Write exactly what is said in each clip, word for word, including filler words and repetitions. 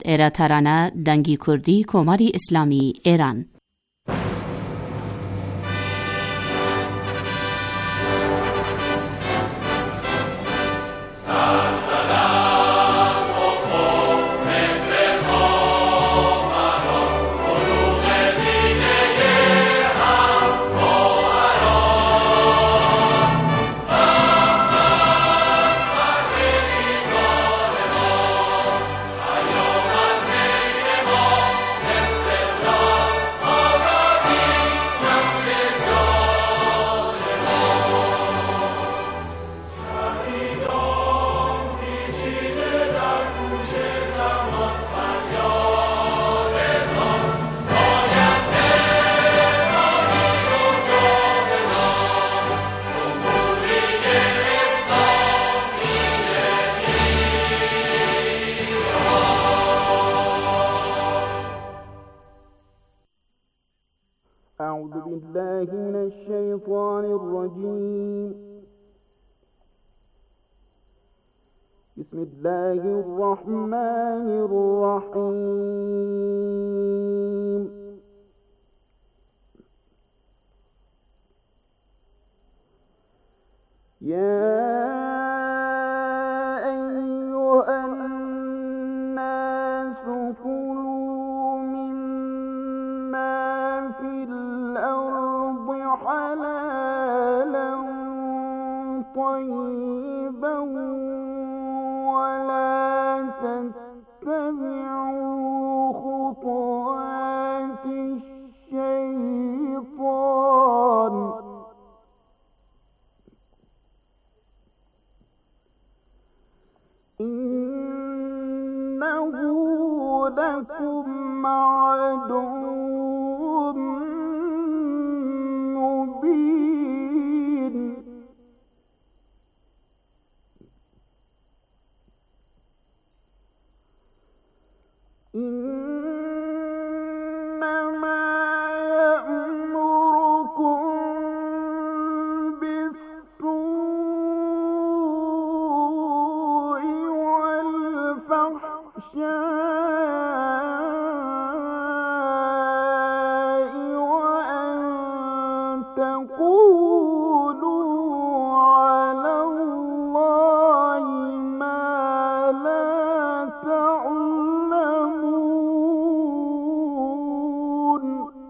ایرا ترانه دنگی کردی کماری اسلامی ایران. أعوذ بالله من الشيطان الرجيم. بسم الله الرحمن الرحيم. يا أيها الناس كلوا مما في الأرض حلالا طيبا ولا تتبعوا خطوات الشيطان إنه لكم عدو مبين. إنما يأمركم بالسوء والفحشاء وأن تقولوا على الله ما لا تعلمون.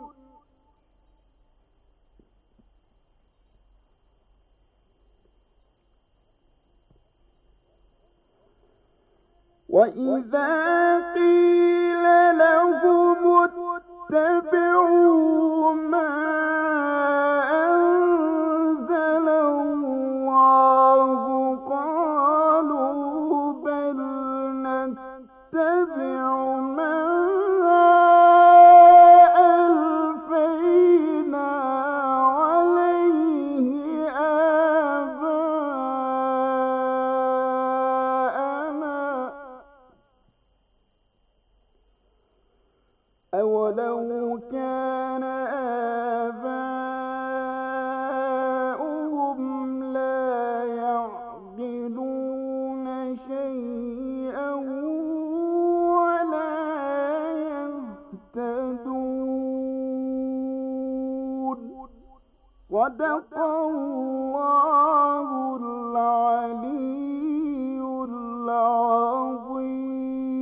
وإذا قيل لهم اتبعوا ما أنزل الله قالوا بل نتبع ما ألفينا عليه آباءنا أولو كان آباؤهم لا يعقلون شيئا ولا يهتدون. صدق الله العلي العظيم.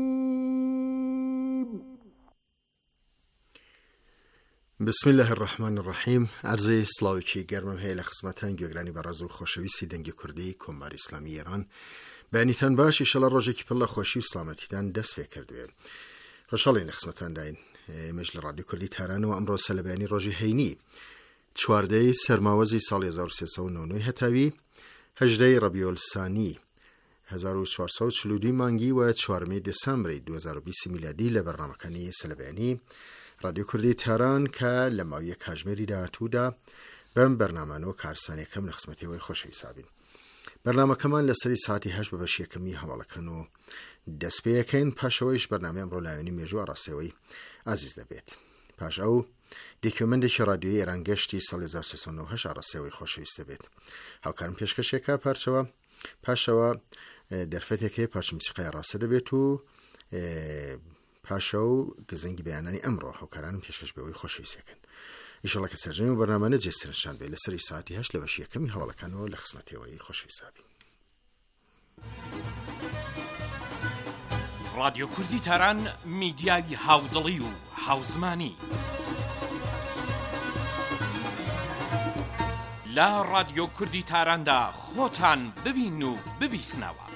بسم الله الرحمن الرحیم. عرض سلاوکی گرمم هی لخصمتان گوگرانی براز و خوشویستی دنگی کردی کمار اسلامی ایران بینیتان باش ایشالا روزی که پلا خوشی و سلامتیتان دست فکردوی. خوشحال این لخصمتان داین مجل رادیو کردی تهران و امروز سلبیانی روزی هینی چوارده سرماوزی سال هزار و سیصد و نود و نه هتاوی هجده ربیع الثانی هزار و چهارصد و چهل و دو مانگی و چهارم دسامبر دو هزار و بیست میلادی لبرنامه‌کنی سلبیانی رادیو کردی تهران که لماوی کاژمری داتودا بم برنامه‌نو کارسانی کم نخسمتی و خوشی سابین. برنامه کمان لسری ساعتی هشت ببشی کمی حوالکنو دست بیکن پاشویش برنامه امرو لایونی میجو راسوی عزیز دبیت. پاش او دیکومندش رادیوی ایران گشتی سال هزار و سیصد و نود و هشت راسوی خوشی استبیت. هاوکارم پیشکشی که پارچوا پاشوا در فتی که پارچ موسیقی راسه دبیتو پاشە و گزنگی بەیانانی ئەمڕۆ هاوکارانم پێشکەش بەوەی خۆشەویستەکەن. ئیشەڵڵا کە سەرجەمی بەرنامانە جێسترنشان بێت لەسەری ساعتی هەشت لە بەشی یەکەمی هەواڵەکانەوە لە خزمەتەوەی خۆشەویستابی. رادیۆ کوردی تاران میدیای هاودڵی و هاوزمانی لە رادیۆ کوردی تاراندا خۆتان ببین و ببیسنەوە.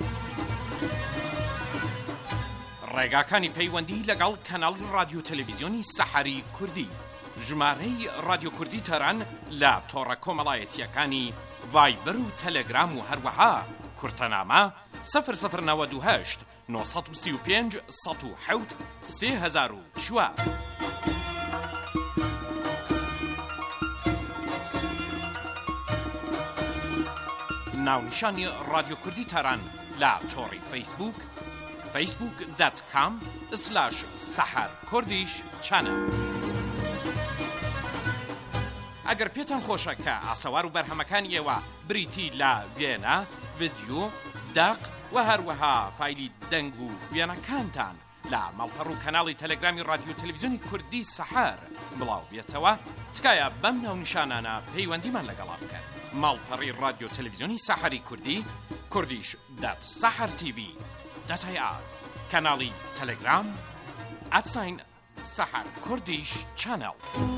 ڕێگاکانی پەیوەندی لەگەڵ کەناڵی رادیۆ تەلەڤیزیۆنی سەحەری کوردی، ژمارەی رادیۆ کوردی تاران لە تۆڕە کۆمەڵایەتیەکانی ڤایبەر و تەلەگرام و هەروەها کورتەنامە سەفر سەفر نەوەد و هەشت نۆ سەد و سی و پێنج سەد و حەوت سێ هەزار و چوار. ناونیشانی رادیۆ کوردی تاران لە تۆڕی فەیسبوک فەیسبوک دات کام سلاش سەحەر کوردیش چەنەل. ئەگەر پێتان خۆشە کە ئاسەوار و بەرهەمەکانی ئێوە بریتی لە وێنە، ڤیدیۆ، داق و هەروەها فایلی دەنگ و وێنەکانتان لە ماڵپەڕ و کەناڵی تەلەگرامی رادیۆ تەلەڤیزیۆنی کوردی سەحەر بڵاو بێتەوە، تکایە بەم ناونیشانانە پەیوەندیمان لەگەڵا بکەن. ماڵپەڕی رادیۆ تەلەڤیزیۆنی سەحەری کوردی، کوردیش دات سەحەر تیڤی دات ئای ئار، کەناڵی تەلەگرام ئەتساین سەحەر کوردیش چەنەڵ.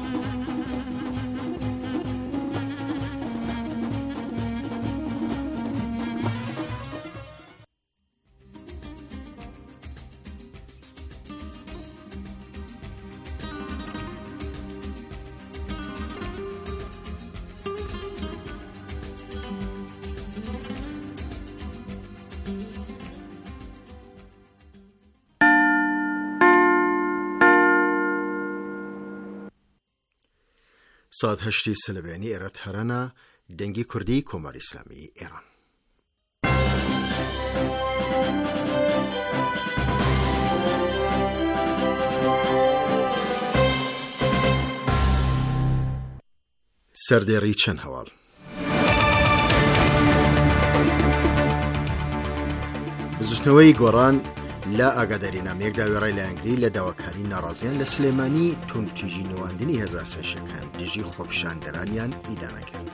ساد هەشتی سلەبیانی ئێرە تەرانە دەنگی کوردی کۆماری ئیسلامی ئێران. سەردێڕی چەند هەواڵ. بزوتنەوەی گۆڕان لە ئاگاداری نامەیەکدا وێڕای لە ئەنگلی لە داواکاری ناڕازیان لە سلێمانی توندوتیژی نەواندنی هێزار سێشەکان دژی خۆپیشاندەرانیان ئیدانە کرد.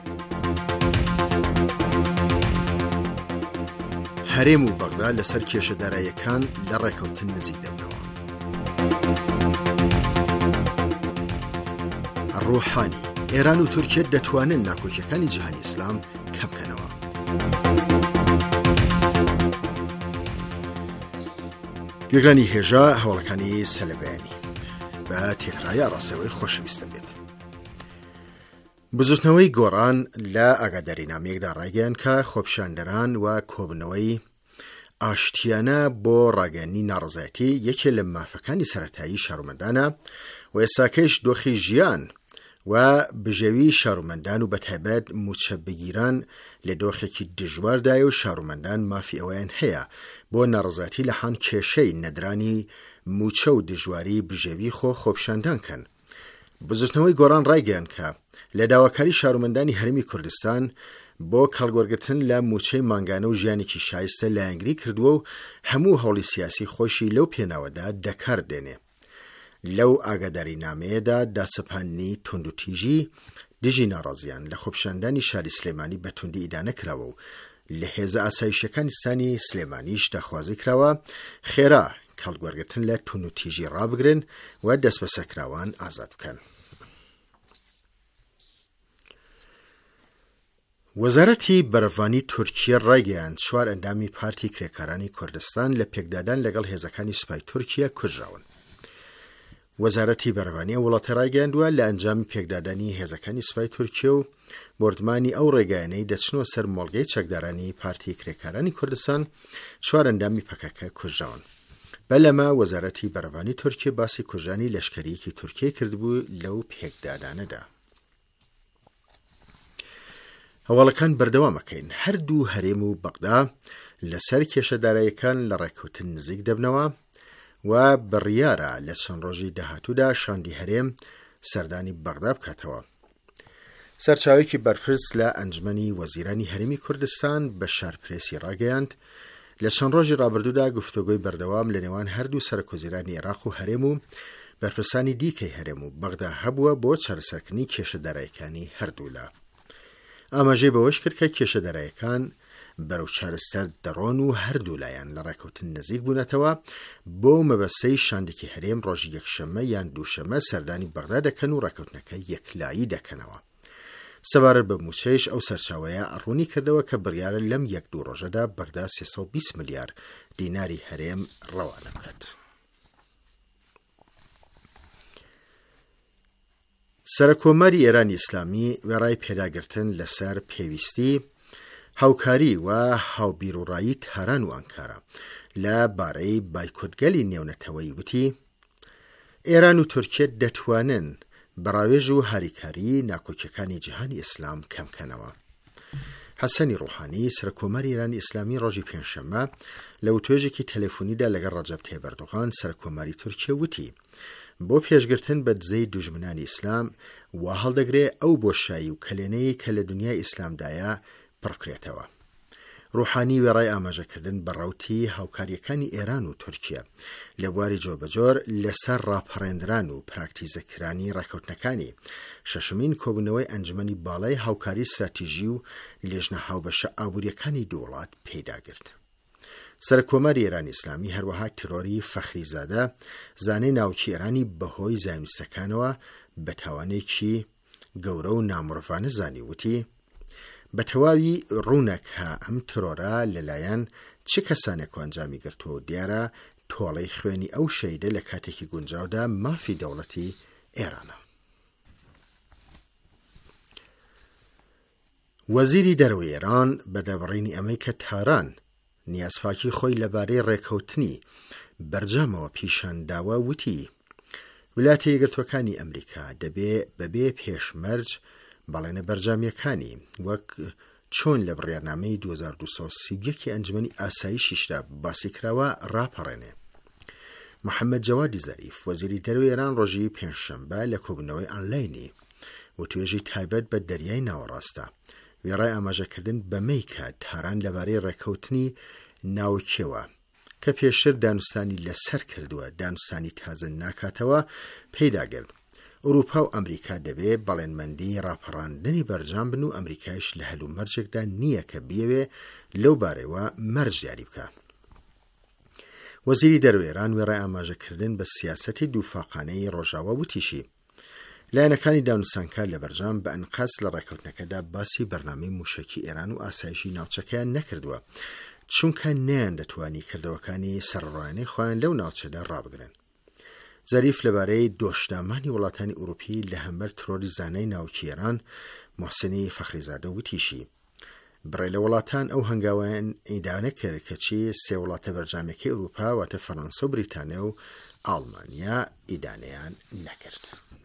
هەرێم و بەغدا لەسەر کێشەداراییەکان لە ڕێکەوتن نزیک دەبنەوە. ڕوحانی ئێران و تورکیە دەتوانن ناکۆکیەکانی جیهانی ئیسلام کەم بکەنەوە. گوێگرانی هێژە هەوڵەکانی سەلەبیانی بە تێکرای ئاڕاستەوەی خۆشەویستە بێت. بزوتنەوەی گۆڕان لە ئاگاداری نامەیەکدا ڕایگەیاند کە خۆپیشاندەران و کۆبنەوەی ئاشتیانە بۆ ڕاگەیاندنی ناڕەزایەتی یەکێ لە مافەکانی سەرەتایی شارومەندانە و ئێستاکەش دۆخی ژیان و بژێوی شارومەندان و بەتایبەت موچە بگیران لە دۆخێکی دژواردایە و شارومەندان مافی ئەوەیان هەیە بۆ ناڕەزایەتی لە هەان کێشەی نەدرانی موچە و دژواری بژێوی خۆ خۆپیشاندان کەن. بزوتنەوەی گۆڕان ڕایگەیاند کە لە داواکاری شارومەندانی هەرێمی کوردستان بۆ کەڵگوەرگرتن لە موچەی مانگانە و ژیانێکی شایستە لە ئەنگری کردووە و هەموو هەوڵی سیاسی خۆشی لەو پێناوەدا دەکار دێنێ. لەو ئاگاداری نامەیەدا داسەپاندنی توندوتیژی دژی ناڕازیان لە خۆپیشاندانی شاری سلێمانی بە توندی ئیدانە کراوە و لە هێزە ئاسایشەکانی سانی سلێمانیش داخوازی کراوە خێرا کەڵگوەرگرتن لە توندوتیژی ڕابگرن و دەست بە سەرکراوان ئازاد بکەن. وەزارەتی بەرەڤانی تورکیە ڕایگەیاند چوار ئەندامی پارتی کرێکارانی کوردستان لە پێکدادان لەگەڵ هێزەکانی سوپای تورکیە کوژراون. وەزارەتی بەرەڤانی ئەو وڵاتە ڕایگەیاندووە لە ئەنجامی پێکدادانی هێزەکانی سوپای تورکیە و بردمانی ئەو ڕێگایانەی دەچنەوە سەر مۆڵگەی چەکدارانی پارتی کرێکارانی کوردستان چوار ئەندامی پەکەکە کوژراون. بەلەما وەزارەتی بەرەڤانی تورکیە باسی کوژانی لەشکریەکی تورکیە کردبوو لەو پێکدادانەدا. هەواڵەکان بەردەوامەکەین. هەردوو هەرێم و بەغدا لەسەر کێشەداراییەکان لە ڕێکەوتن نزیک دەبنەوە و بڕیارە لە چەند ڕۆژی داهاتوودا شاندی هەرێم سەردانی بەغدا بکاتەوە. سەرچاوێکی بەرپرس لە ئەنجمەنی وەزیرانی هەرێمی کوردستان بە شارپرێسی ڕاگەیاند لە چەند ڕۆژی ڕابردوودا گفتوگۆی بەردەوام لە نێوان هەردوو سەرۆکوەزیرانی عێراق و هەرێم و بەرپرسانی دیکەی هەرێم و بەغدا هەبووە بۆ چارەسەرکردنی کێشەداراییەکانی هەردوو لە. ئاماژەی بەوەش کرد کە کێشەداراییەکان بەرەو چارەسەر دەڕۆن و هەردوو لایەن لە ڕێکەوتن نزیک بوونەتەوە بۆ مەبەستەی شاندێکی هەرێم ڕۆژی یەکشەممە یان دووشەمە سەردانی بەغدا دەکەن و ڕێکەوتنەکە یەکلایی دەکەنەوە. سەبارەت بە موچەیش ئەو سەرچاوەیە ئەڕوونی کردەوە کە بڕیارە لەم یەک دوو ڕۆژەدا بەغدا سێسەد و بیست ملیار دیناری هەرێم ڕەوانە بکات. سەرۆکۆماری ئێرانی ئیسلامی وێڕای پێداگرتن لەسەر پێویستی هاوکاری و هاوبیرڕایی تاران و ئەنکارە لە بارەی بایکۆتگەلی نێونەتەوەی وتی ئێران و تورکیە دەتوانن بەڕاوێژ و هاریکاری ناکۆکیەکانی جیهانی ئیسلام کەمکەنەوە. حەسەنی ڕوحانی سەرۆکۆماری ئێرانی ئیسلامی ڕۆژی پێنجشەممە لە وتوێژێکی تەلەفۆنیدا لەگەڵ ڕەجەب تاییب ئەردۆغان سەرۆکۆماری تورکیە وتی بۆ پێشگرتن بە دزەی دوژمنانی ئیسلام وا هەڵدەگرێ ئەو بۆشایی و کەلێنەی کە لە دنیای ئیسلامدایە پڕکرێتەوە. ڕوحانی وێڕای ئاماژەکردن بە ڕەوتی هاوکاریەکانی ئێران و تورکیە لە بواری جۆبەجۆر لەسەر ڕاپەڕێنران و پراکتیزەکرانی ڕێکەوتنەکانی شەشمین کۆبوونەوەی ئەنجومەنی باڵای هاوکاری استراتیژی و لێژنە هاوبەشە ئابوووریەکانی دوو وڵات پەیداگرت. سەرۆکۆماری ئێرانی ئیسلامی هەروەها تیرۆری فەخریزادە زانەی ناوکی ئێرانی بەهۆی زایمستەکانەوە بە تاوانێکی گەورە و نامڕۆڤانە زانی وتی بە تەواوی ڕوونەکە ئەم ترۆرە لەلایەن چ کەسانێک ئەنجامی گرتووە و دیارە تۆڵەی خوێنی ئەو شەیدە لە کاتێکی گونجاودا مافی دەوڵەتی ئێرانە. وەزیری دەرەوەی ئێران بەدەبڕینی ئەمەی کە تاران نیازفاکی خۆی لەبارەی ڕێکەوتنی بەرجامەوە پیشانداوە وتی ویلایەتە یەکگرتووەکانی ئەمریکا دەبێ بەبێ پێشمەرج بەڵێنە بەرجامیەکانی وەک چۆن لە بڕیارنامەی دوو هەزار و دووسەد و سی و یەکی ئەنجومەنی ئاسایشیشدا باسی کراوە ڕاپەڕێنێ. محەممەد جەوادی زەریف وەزیری دەرەوەی ئێران ڕۆژی پێنجشەممە لە کۆبوونەوەی ئۆنلاینی وتوێژی تایبەت بە دەریای ناوەڕاستە وێڕای ئاماژەکردن بەمەی کە تاران لەبارەی ڕێکەوتنی ناوکیەوە کە پێشتر دانوستانی لەسەر کردووە دانوستانی تازە ناکاتەوە پەیداگرت. ئەوروپا و ئەمریکا دەبێ بەڵێنمەندی ڕاپەڕاندنی بەرجام بن و ئەمریکایش لە هەلوو مەرجێکدا نییە کە بیەوێ لەو بارەوە مەرج دیاری بکە. وەزیری دەرەوەی ئێران وێڕای ئاماژەکردن بە سیاسەتی دووفاقانەی ڕۆژاوە وتیشی لایەنەکانی دانوستانکار لە بەرجام بە ئەنقەس لە ڕێکەوتنەکەدا باسی بەرنامەی موشەکی ئێران و ئاسایشی ناوچەکەیان نەکردووە چونکە نەیان دەتوانی کردەوەکانی سەرڕۆیانەی خۆیان لەو ناوچەدا ڕابگرن. زەریف لەبارەی دۆشدامانی وڵاتانی ئوروپی لە هەمبەر ترۆری زانەی ناوکی ئێران محسنی فەخریزادە وتیشی بڕێ لە وڵاتان ئەو هەنگاویان ئیدانە کرد کەچی سێ وڵاتە بەرجامەکەی ئوروپا واتە فەڕەنسا و بریتانیا و ئاڵمانیا ئیدانەیان نەکرد.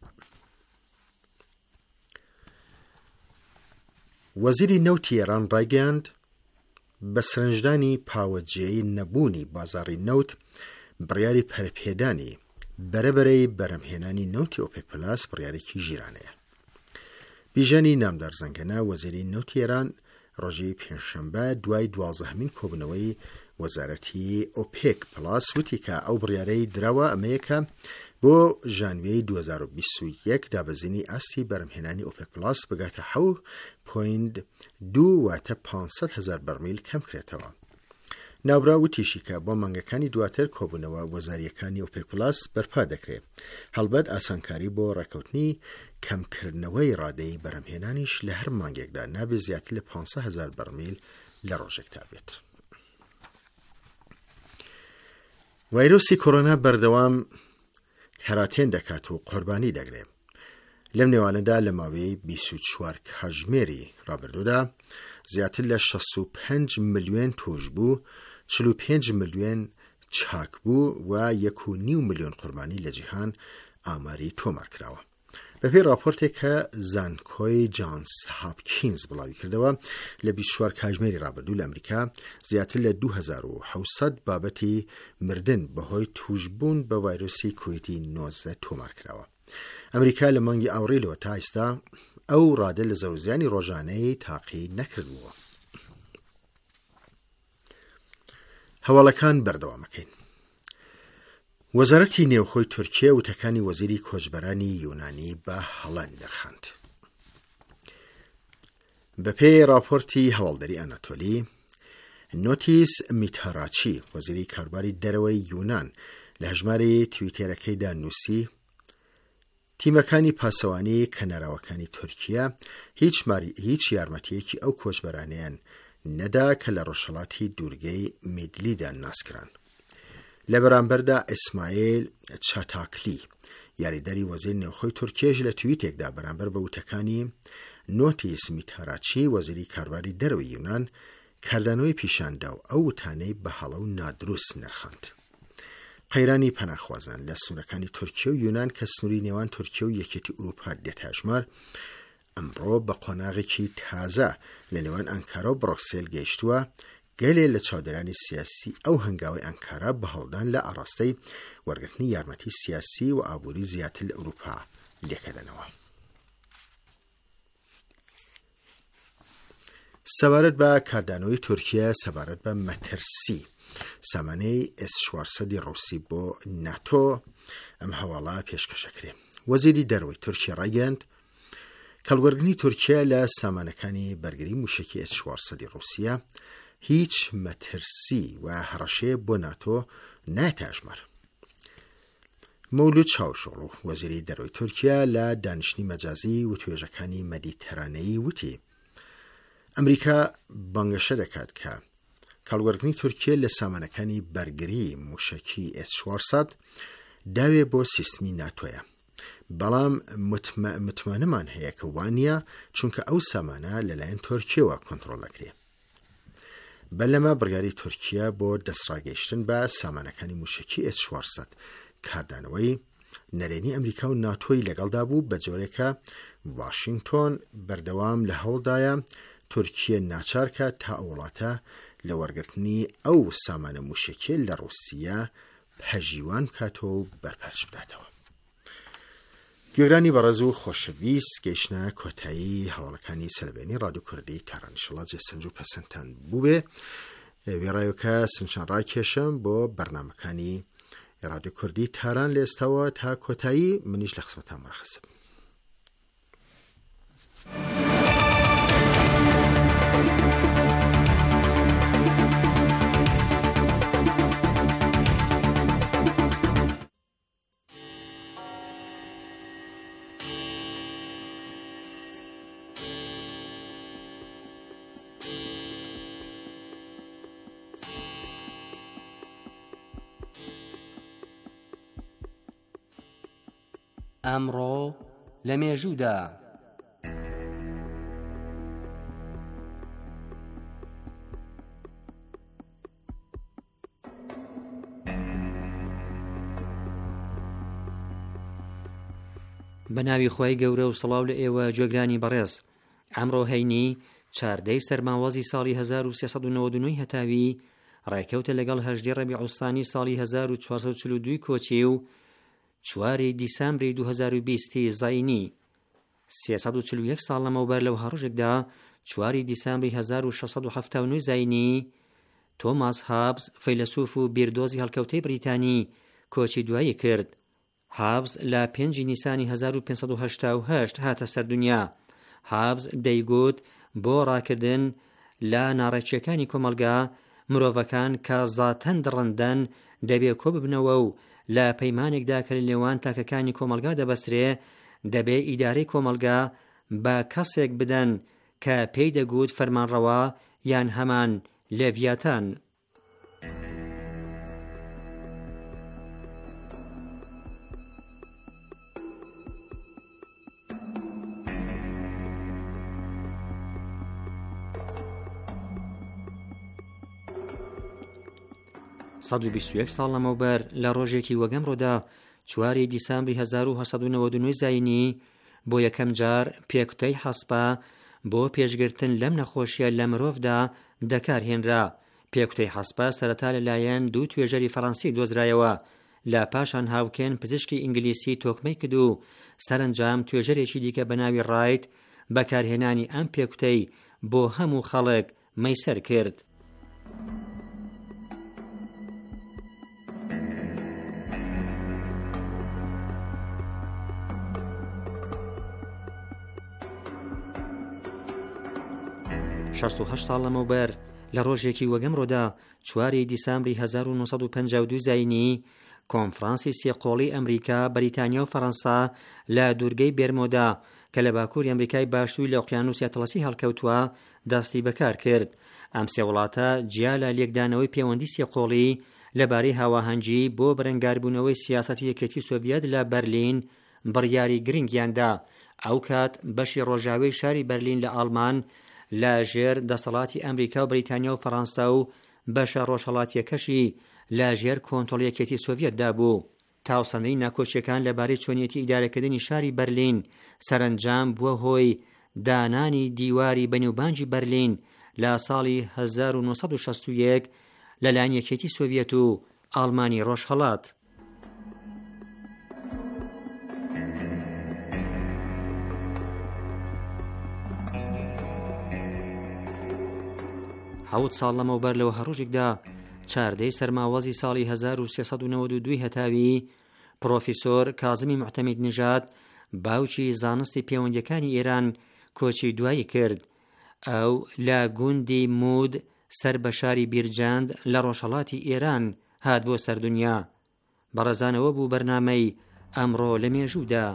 وەزیری نەوتی ئێران ڕایگەیاند بە سرنجدانی پاوەجێی نەبوونی بازاڕی نەوت بڕیاری پەرپێدانی بەرەبەرەی بەرەمهێنانی نەوتی ئۆپێک پلاس بڕیارێکی ژیرانەیە. بیژەنی نامدار زەنگەنە وەزیری نەوتی ئێران ڕۆژی پێنجشەممە دوای دوازدەهەمین کۆبوونەوەی وەزارەتی ئۆپێک پلاس وتی کە ئەو بڕیارەی دراوە ئەمەیەکە بۆ ژانویەی دوو هەزار و بیست و یەک دابەزینی ئاستی بەرەمهێنانی ئۆپێک پلاس بگاتە حەوت پۆینت دوو واتە پانسەد هەزار بەرمیل کەم کرێتەوە. ناوبرا وتیشی کە بۆ مانگەکانی دواتر کۆبوونەوە وەزاریەکانی ئۆپێک پلاس بەرپا دەکرێت هەڵبەت ئاسانکاری بۆ ڕێکەوتنی کەمکردنەوەی ڕادەی بەرەمهێنانیش لە هەر مانگێکدا نابێت زیاتر لە پانسەد هەزار بەرمیل لە ڕۆژێکدا بێت. ڤایرۆسی کۆرۆنا بەردەوام هەراتێن دەکات و قوربانی دەگرێت. لەم نێوانەدا لە ماوەی بیست و چوار کاتژمێری ڕابردوودا زیاتر لە شەست و پێنج ملیۆن توش بوو، چل و پێنج ملیۆن چاک بوو و یەک و نیو ملیۆن قوربانی لە جیهان ئاماری تۆمار کراوە. بەپێی راپۆرتێک کە زانکۆی جانس هاپکینز بڵاوی کردەوە لە بیست و چوار کاتژمێری ڕابردوو لە ئەمریکا زیاتر لە دوو هەزار و حەوت بابەتی مردن بەهۆی توشبوون بە ڤایرۆسی کۆڤیدی نۆزدە تۆمار کراوە. ئەمریکا لە مانگی ئاوڕێلەوە تا ئێستا ئەو ڕادە لە زەوزیانی ڕۆژانەی تاقی نەکردووە. هەواڵەکان بەردەوامەکەین. وەزارەتی نێوخۆی تورکیا وتەکانی وەزیری کۆچبەرانی یۆنانی بە هەڵەن دەرخاند. بەپێی راپۆرتی هەواڵدەری ئەناتۆلی، نۆتیس میتهاراچی وەزیری کاروباری دەرەوەی یۆنان لە هەژمارەی تویتێرەکەیدا نووسی تیمەکانی پاسەوانی کەناراوەکانی تورکیا هیچ ماری هیچ یارمەتیەکی ئەو کۆچبەرانیان نەدا کە لە ڕۆژهەڵاتی دوورگەی میدلیدا ناسکران. لە بەرامبەردا ئیسماعیل چاتاکلی یاریدەری وەزیر نێوخۆی تورکیاش لە تویتێکدا بەرامبەر بە وتەکانی نۆتیس میتهاراچی وەزیری کاروباری دەرەوەی یۆنان کاردانەوەی پیشاندا و ئەو وتانەی بە هەڵە و نادروست نرخاند. قەیرانی پەناخوازان لە سنوورەکانی تورکیا و یۆنان کە سنووری نێوان تورکیا و یەکێتی ئوروپا دێتە ژمار ئەمڕۆ بە قۆناغێکی تازە لە نێوان ئەنکارا و بڕۆکسێل گەیشتووە، گەلێ لە چاودێرانی سیاسی ئەو هەنگاوی ئەنکارا بە هەڵدان لە ئاڕاستەی وەرگرتنی یارمەتی سیاسی و ئابووری زیاتر لە ئوروپا لێکەدەنەوە. سەبارەت بە کاردانەوەی تورکیا سەبارەت بە مەترسی سامانەی ئێس چوارسەد ڕووسی بۆ ناتۆ ئەم هەواڵە پێشکەشەکرێ. وەزیری دەرەوەی تورکیا ڕایگەاند کەڵوەرگرتنی تورکیا لە سامانەکانی بەرگری موشکی ئێس چوارسەد ڕووسیا هیچ مەترسی و هەڕەشەیە بۆ ناتۆ نایەتە ژمار. مەولود چاوشۆڵو وەزیری دەرەوەی تورکیا لە دانیشتنی مەجازی و توێژەکانی مەدیتەرانەیی وتی ئەمریکا بانگەشە دەکات کە کەڵوەرگرتنی تورکیا لە سامانەکانی بەرگری موشکی ئێس چوارسەد داوێ بۆ سیستمی ناتۆیە، بەڵام متمانەمان هەیە کە وانە چونکە ئەو سامانە لەلایەن تورکیەوە کۆنتڕۆڵ دەکرێ. بەلەمە بڕیاری تورکیا بۆ دەستڕاگەیشتن بە سامانەکانی موشکی ئێس چوارسەد کاردانەوەی نەرێنی ئەمریکا و ناتۆی لەگەڵدا بوو بە جۆرێکە واشنگتۆن بەردەوام لە هەوڵدایە تورکیا ناچارکە تا ئەوڵاتە لە وەرگرتنی ئەو سامانە موشکی لە ڕووسیا پەژیوان بکاتەوە و بەرپەرچ بداتەوە. گوێگرانی بەڕێز و خۆشەویست، گەیشتنە کۆتایی هەواڵەکانی سەربێنی ڕادیۆ کوردی تاران. ئینشەڵا جێسەنج و پەسەندتان بووبێ. وێڕایۆکە سنشان ڕاکێشم بۆ بەرنامەکانی ڕادیۆ کوردی تاران لە ئێستاوە تا کۆتایی منیش لە خزمەتان مەرخەسم. ئەمڕۆ لە مێژوودا بە ناوی خۆی گەورە و سڵاو لە ئێوە جێگرانی بەڕێز. ئەمڕۆ هەینی چاردەی سەرماوازی ساڵی هەزار و سێسەد و نەوەد و نۆی هەتاوی ڕێکەوتە لەگەڵ هەژدەی ڕەبیع الثانی ساڵی هەزار و چوارسەد و چل و دوو کۆچی و چواری دیسامبری دوو هەزار و بیستی زاینی. سێسەد و چل و یەک ساڵ لەمەوبەر لەو هەڕۆژێکدا چواری دیسامبری هەزار و شەشسەد و هەفتاد و نۆ زاینی تۆماس هابز فەیلسوف و بیردۆزی هەڵکەوتەی بریتانی کۆچی دوایی کرد. هابز لە پێنجی نیسانی هەزار و پێنجسەد و هەشتا و هەشت هاتە سەر دنیا. هابز دەیگوت بۆ ڕاکردن لە ناڕێکیەکانی کۆمەلگا مرۆڤەکان کە زاتەن دڕندەن دەبێ کۆ ببنەوە و لە پەیمانێکدا کە لە نێوان تاکەکانی کۆمەلگا دەبەسرێ دەبێ ئیدارەی کۆمەلگا بە کەسێک بدەن کە پێی دەگوت فەرمانڕەوا یان هەمان لێڤیاتان. سەد و بیست و یەک ساڵ لەمەوبەر لە ڕۆژێکی وەگەمڕۆدا چواری دیسامبری هەزار و هەسەد و نەوەد و نۆ زاینی بۆ یەکەم جار پێکوتەی هەسپا بۆ پێشگرتن لەم نەخۆشیە لە مرۆڤدا دەکارهێنرا. پێکوتەی هەسپا سەرەتا لەلایەن دوو توێژەری فەڕەنسی دۆزرایەوە، لە پاشان هاوکێن پزیشکی ئینگلیسی تۆکمەی کرد و سەرنجام توێژەرێکی دیکە بە ناوی ڕایت بەکارهێنانی ئەم پێکوتەی بۆ هەموو خەڵک مەیسەر کرد. شەست و هەشت ساڵ لەمەوبەر لە ڕۆژێکی وەگەمڕۆدا چواری دیسامبری هەزار و نۆسەد و پەنجا و دوو زاینی کۆنفرانسی سێقۆڵی ئەمریکا، بەریتانیا و فەڕەنسا لە دوورگەی بێرمۆدا کە لە باکووری ئەمریکای باشووری لە ئۆقیانوسی ئەتڵەسی هەڵکەوتووە دەستی بەکار کرد. ئەم سێ وڵاتە جیا لە لێکدانەوەی پەیوەندی سێقۆڵی لەبارەی هاواهەنگی بۆ بەرەنگاربوونەوەی سیاسەتی یەکێتی سۆڤیەت لە بەرلین بڕیاری گرنگیاندا. ئەو کات بەشی ڕۆژاوی شاری بەرلین لە ئاڵمان لە ژێر دەسەڵاتی ئەمریکا و بەریتانیا و فەڕەنسا و بەشە ڕۆژهەڵاتیەکەشی لە ژێر کۆنتڕۆڵی یەکێتی سۆڤیەتدا بوو. تاوسەندەی ناکۆچیەکان لەبارەی چۆنیەتی ئیدارەکردنی شاری بەرلین سەرنجام بووە هۆی دانانی دیواری بەنێوبانگی بەرلین لە ساڵی هەزار و نۆسەد و شەست و یەک لەلایەن یەکێتی سۆڤیەت و ئاڵمانی ڕۆژهەڵات. حەوت ساڵ لەمەوبەر لەوە هەڕۆژێکدا چاردەی سەرماوەزی ساڵی هەزار و سێسەد و نەوەد و دوو هەتاوی پرۆفیسۆر کازمی معتەمید نژاد باوکی زانستی پەیوەندیەکانی ئێران کۆچی دوایی کرد. ئەو لە گوندی مود سەر بە شاری بیرجاند لە ڕۆژهەڵاتی ئێران هات بۆ سەردونیا. بەڕێزانەوە بوو بەرنامەی ئەمڕۆ لە مێژوودا.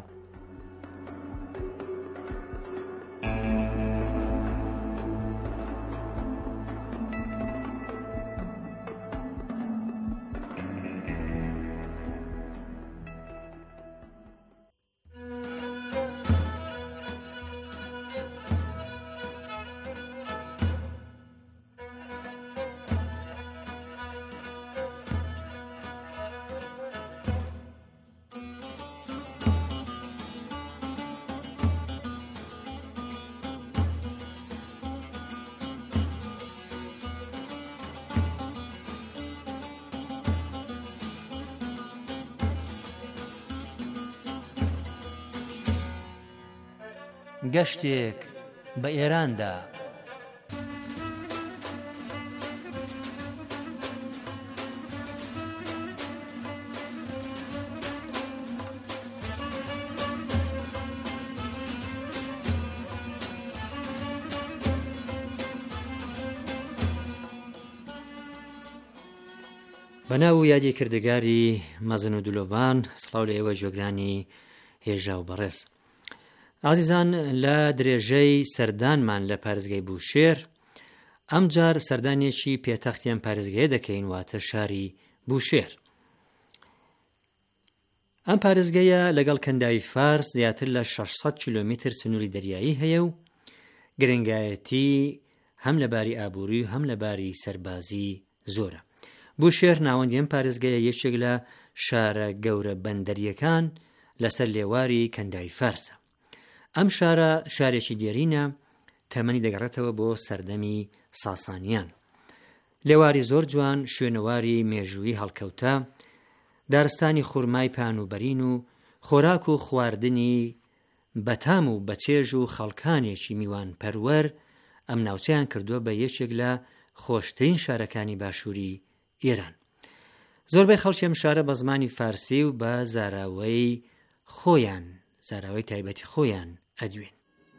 گەشتێک بە ئێراندا. بەناو یادی کردگاری مەزن و دولۆڤان، سڵاو لە ئێوە جۆگرانی هێژا و بەڕێز. عزیزان، لە درێژەی سەردانمان لە پارێزگای بوشێر ئەم جار سەردانێکی پێتەختیان پارێزگایە دەکەین، واتە شاری بوشێر. ئەم پارێزگایە لەگەڵ کەنداوی فارس زیاتر لە شەشسەد کیلۆمتر سنووری دەریایی هەیە و گرنگایەتی هەم لەباری ئابووری و هەم لەباری سەربازی زۆرە. بوشێر ناوەندی ئەم پارێزگایە یەکێک لە شارە گەورە بەندەریەکان لەسەر لێواری کەنداوی فارسە. ئەم شارە شارێکی دێرینە، تەمەنی دەگەڕێتەوە بۆ سەردەمی ساسانیان. لێواری زۆر جوان، شوێنەواری مێژووی هەڵکەوتە، دارستانی خورمای پانوبەرین و خۆراک و خواردنی بەتام و بەچێژ و خەڵکانێکی میوان پەروەر ئەم ناوچەیان کردووە بە یەکێک لە خۆشترین شارەکانی باشووری ئێران. زۆربەی خەڵکی ئەم شارە بە زمانی فارسی و بە زاراوەی خۆیان زاراوەی تایبەتی خۆیان ئەدوێن.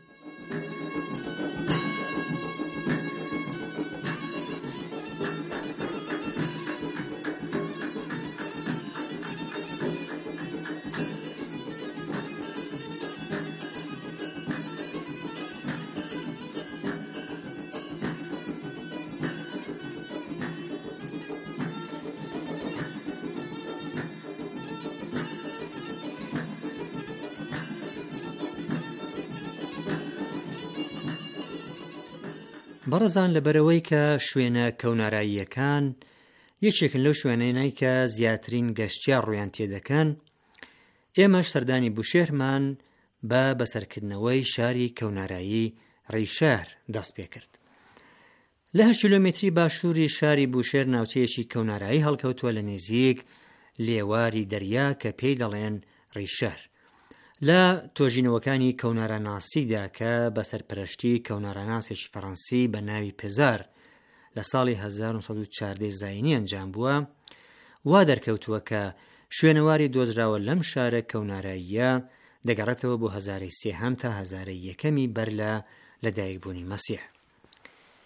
بەڕێزان، لەبەرەوەی کە شوێنە کەوناراییەکان یەکێکن لەو شوێنەی کە زیاترین گەشتیار ڕویان تێدەکەن، ئێمەش سەردانی بوشێرمان بە بەسەرکردنەوەی شاری کەونارایی ڕیشار دەست پێ کرد. لە هەشت کیلۆمتری باشووری شاری بوشێر ناوچەیەکی کەونارایی هەڵکەوتووە لە نێزیک لێواری دەریا کە پێی دەڵێن ڕیشار. لە تۆژینەوەکانی کەونارەناسیدا کە بە سەرپەرشتی کەونارەناسێکی فەڕەنسی بە ناوی پێزار لە ساڵی هەزار و سەد و چواردە زاینی ئەنجام بووە، وا دەرکەوتووە کە شوێنەواری دۆزراوە لەم شارە کەوناراییە دەگەڕێتەوە بۆ هەزارەی سێهەم تا هەزارەی یەکەمی بەر لە لەدایکبوونی مەسیح.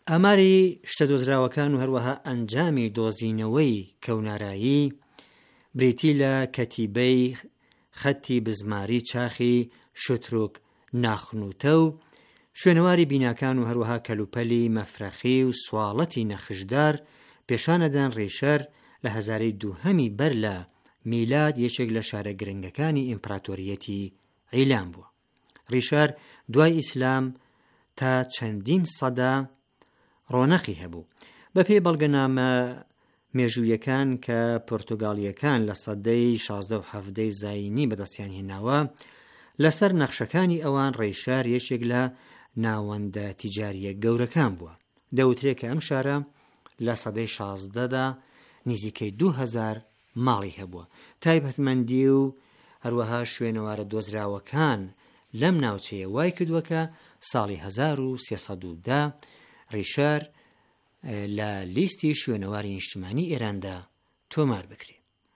ئاماری شتە دۆزراوەکان و هەروەها ئەنجامی دۆزینەوەی کەونارایی بریتی لە کەتیبەی خەتی بزماری چاخی شتروک ناخنوتە و شوێنەواری بیناکان و هەروەها کەلوپەلی مەفرەخی و سواڵەتی نەخشدار پێشانەدان ڕێشەر لە هەزارەی دووهەمی بەر لە میلاد یەکێک لە شارە گرنگەکانی ئیمپراتۆریەتی عیلام بووە. ڕیشار دوای ئیسلام تا چەندین سەدا ڕۆنەقی هەبوو. بەپێی بەڵگەنامە مێژوویەکان کە پۆرتوگاڵیەکان لە سەدەی شازدە و حەڤدەی زاینی بەدەستیان هێناوە، لەسەر نەخشەکانی ئەوان ڕێشار یەکێک لە ناوەندە تیجاریە گەورەکان بووە. دەوترێت کە ئەم شارە لە سەدەی شازدەدا نزیکەی دوو هەزار ماڵی هەبووە. تایبەتمەندی و هەروەها شوێنەوارە دۆزراوەکان لەم ناوچەیە وای کردووە کە ساڵی هەزار و سێسەد و دە ڕیشار لە لیستی شوێنەواری نیشتیمانی ئێراندا تۆمار بکرێت.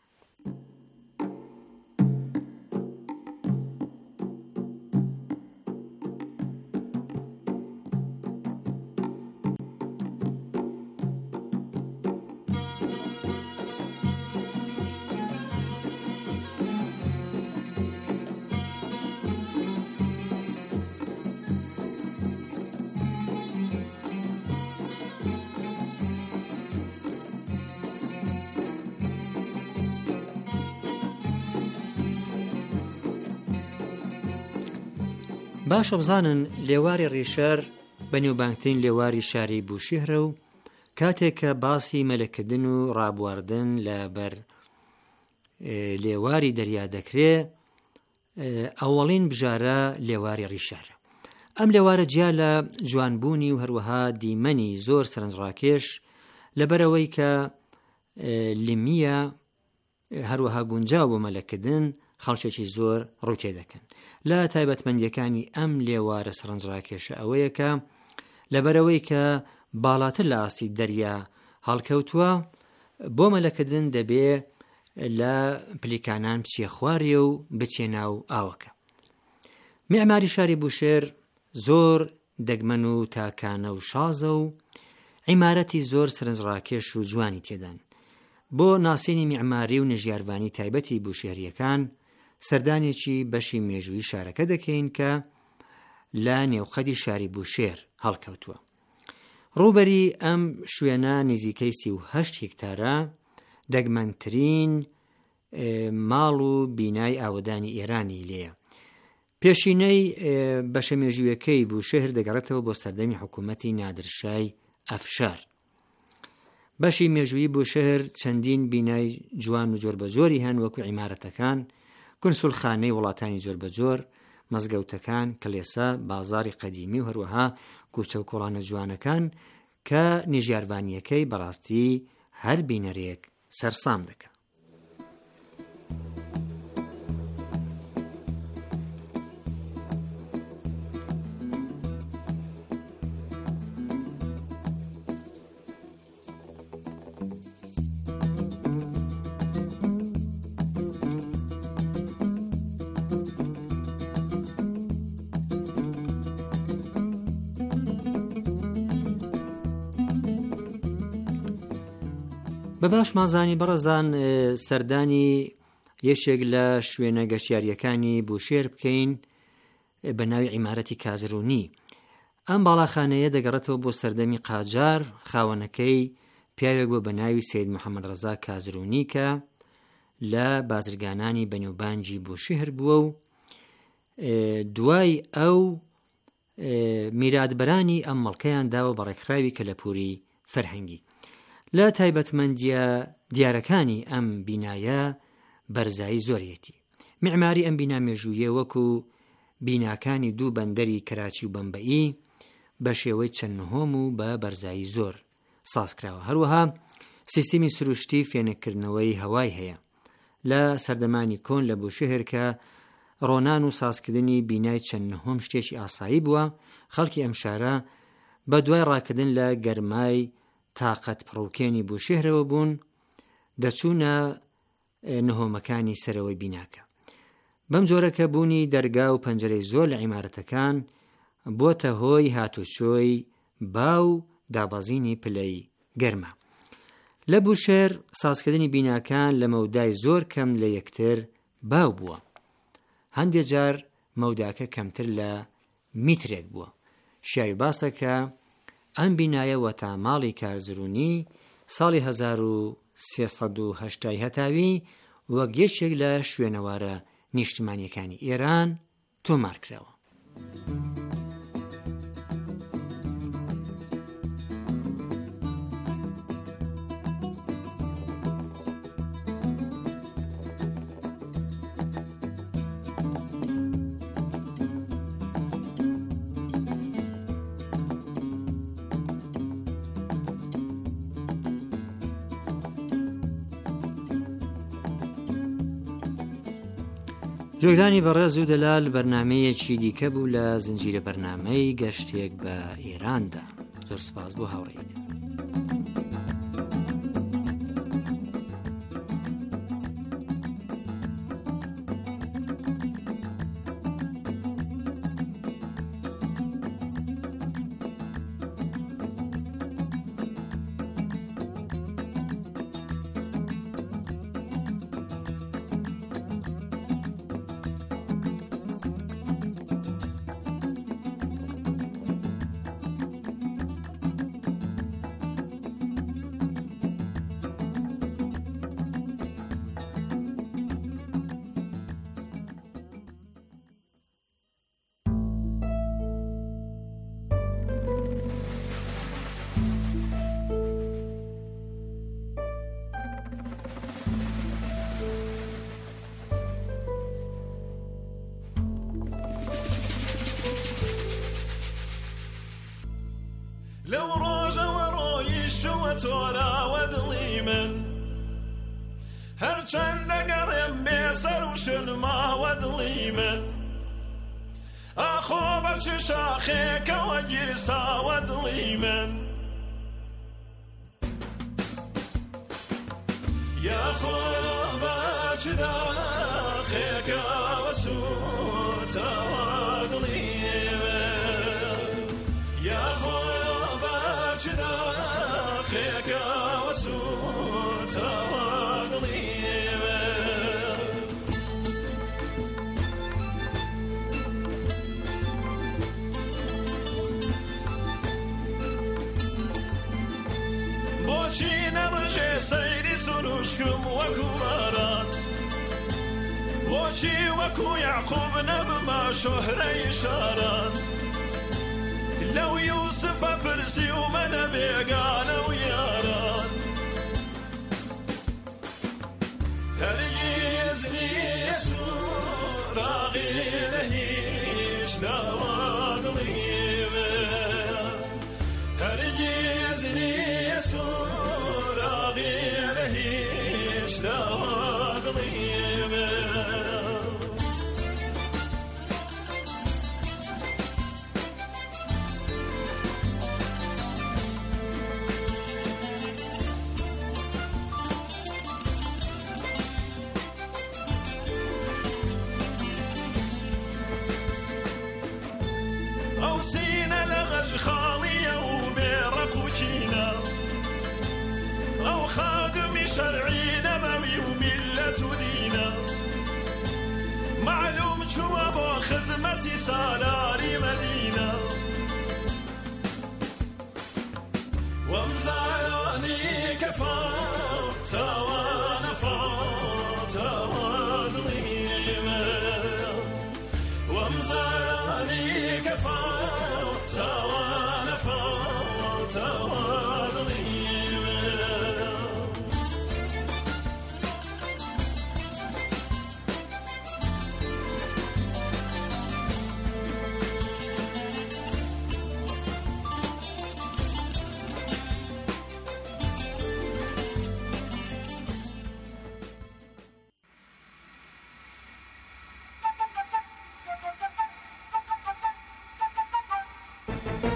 باشە بزانن لێواری ڕیشار بەنێوبانگترین لێواری شاری بوشیهرە و کاتێک کە باسی مەلەکردن و ڕابواردن لە بەر لێواری دەریا دەکرێت، ئەوەڵین بژارە لێواری ڕیشارە. ئەم لێوارە جیا لە جوانبوونی و هەروەها دیمەنی زۆر سەرنجڕاکێش لەبەرەوەی کە لیمیە هەروەها گونجاو بۆ مەلەکردن خەڵکێکی زۆر ڕووتێ دەکەن. لە تایبەتمەندیەکانی ئەم لێوارە سەرنجڕاکێشە ئەوەیە کە لەبەرەوەی کە باڵاتر لە ئاستی دەریا هەڵکەوتووە، بۆ مەلەکردن دەبێ لە پلیکانان بچیە خوارێ و بچێ ناو ئاوەکە. میعماری شاری بوشێر زۆر دەگمەن و تاکانە و شازە و عیمارەتی زۆر سەرنجڕاکێش و جوانی تێدان. بۆ ناسینی میعماری و نەژیاروانی تایبەتی بوشێریەکان سەردانێکی بەشی مێژووی شارەکە دەکەین کە لە نێوخەدی شاری بوشێر هەڵکەوتووە. ڕووبەری ئەم شوێنە نزیکەی سی و هەشت هێکتارە دەگمەنترین ماڵ و بینای ئاوەدانی ئێرانی لێیە. پێشینەی بەشە مێژوویەکەی بوشێر دەگەڕێتەوە بۆ سەردەمی حکوومەتی نادرشای ئەفشار. بەشی مێژووی بوشێر چەندین بینای جوان و جۆربەجۆری هەن، وەکو عیمارەتەکان، کونسولخانەی وڵاتانی جۆربەجۆر، مەزگەوتەکان، کلێسا، بازاری قەدیمی و هەروەها کوچە و کۆڵانە جوانەکان کە نیژیاروانیەکەی بەڕاستی هەر بینەرێک سەرسام دەکات. بەباش مازانی بەڕەزان سەردانی یەکێک لە شوێنە گەشتیاریەکانی بوشێر بکەین بە ناوی عیمارەتی کازرونی. ئەم باڵاخانەیە دەگەڕێتەوە بۆ سەردەمی قاجار، خاوەنەکەی پیاوێک بۆ بە ناوی سید محەممەد ڕەزا کازرونی کە لە بازرگانانی بەنێوبانجی بوشێر بووە و دوای ئەو میراتبەرانی ئەم مەڵکەیان داوە بە ڕێکخراوی کەلەپوری فەرهەنگی. لە تایبەتمەندیە دیارەکانی ئەم بینایە بەرزایی زۆریەتی. معماری ئەم بینا مێژوویە وەکو بیناکانی دوو بەندەری کراچی و بەمبەئی بە شێوەی چەندنهۆم و بە بەرزایی زۆر سازکراوە. هەروەها سیستمی سروشتی فێنەکردنەوەی هەوای هەیە. لە سەردەمانی کۆن لە بوشێر کە ڕۆنان و سازکردنی بینای چەندنهۆم شتێکی ئاسایی بووە، خەڵکی ئەم شارە بە دوای ڕاکردن لە گەرمای تاقەت پڕوکێنی بوشێرەوە بوون، دەچوونە نهۆمەکانی سەرەوەی بیناکە. بەم جۆرەکە بوونی دەرگا و پەنجەرەی زۆر لە عیمارەتەکان بۆتە هۆی هاتوچۆی باو دابەزینی پلەی گەرمە. لە بوشێر سازکردنی بیناکان لە مەودای زۆر کەم لە یەکتر باو بووە. هەندێک جار مەوداکە کەمتر لە میترێک بووە. شیاوی باسە کە ئەم بینایە وەتا ماڵی کارزرونی ساڵی هەزار و سێسەد و هەشتای هەتاوی وەک یەکێک لە شوێنەوارە نیشتیمانیەکانی ئێران تۆمار کراوە. جۆگرانی بەڕێز و دەلال بەرنامەیەکی دیکە بوو لە زنجیرە بەرنامەی گەشتێک بە ئێراندا. زۆر سپاس بۆ هاوڕێیت. لو روجا ورويش وتورا ودلي من هرچند قرم بسر وشن ما ودلي من اخو بچ شاخك وجرسا ودلي من يا خو بچ داخك وسوتا ودلي من يا خو خيك وسوت وضليمة بوشي نرجع سيري سنوشكم وكباران بوشي وكو يعقوب نبما شهري شاران لو يوسف برسي ومن بيقان وياران هل يزني يسور راغي لهيش نواد ضيمة هل يزني يسور راغي لهيش نواد ضيمة وسينا لغج خالية وبيرق وجينا أو خادم شرعي نبوي وملة دينا معلوم جواب خزمتي سالاري مدينة ومزاني كفاو توانا فاو توانا ضيمة ومزاني كفاو توانا فاو توانا ضيمة Thank you.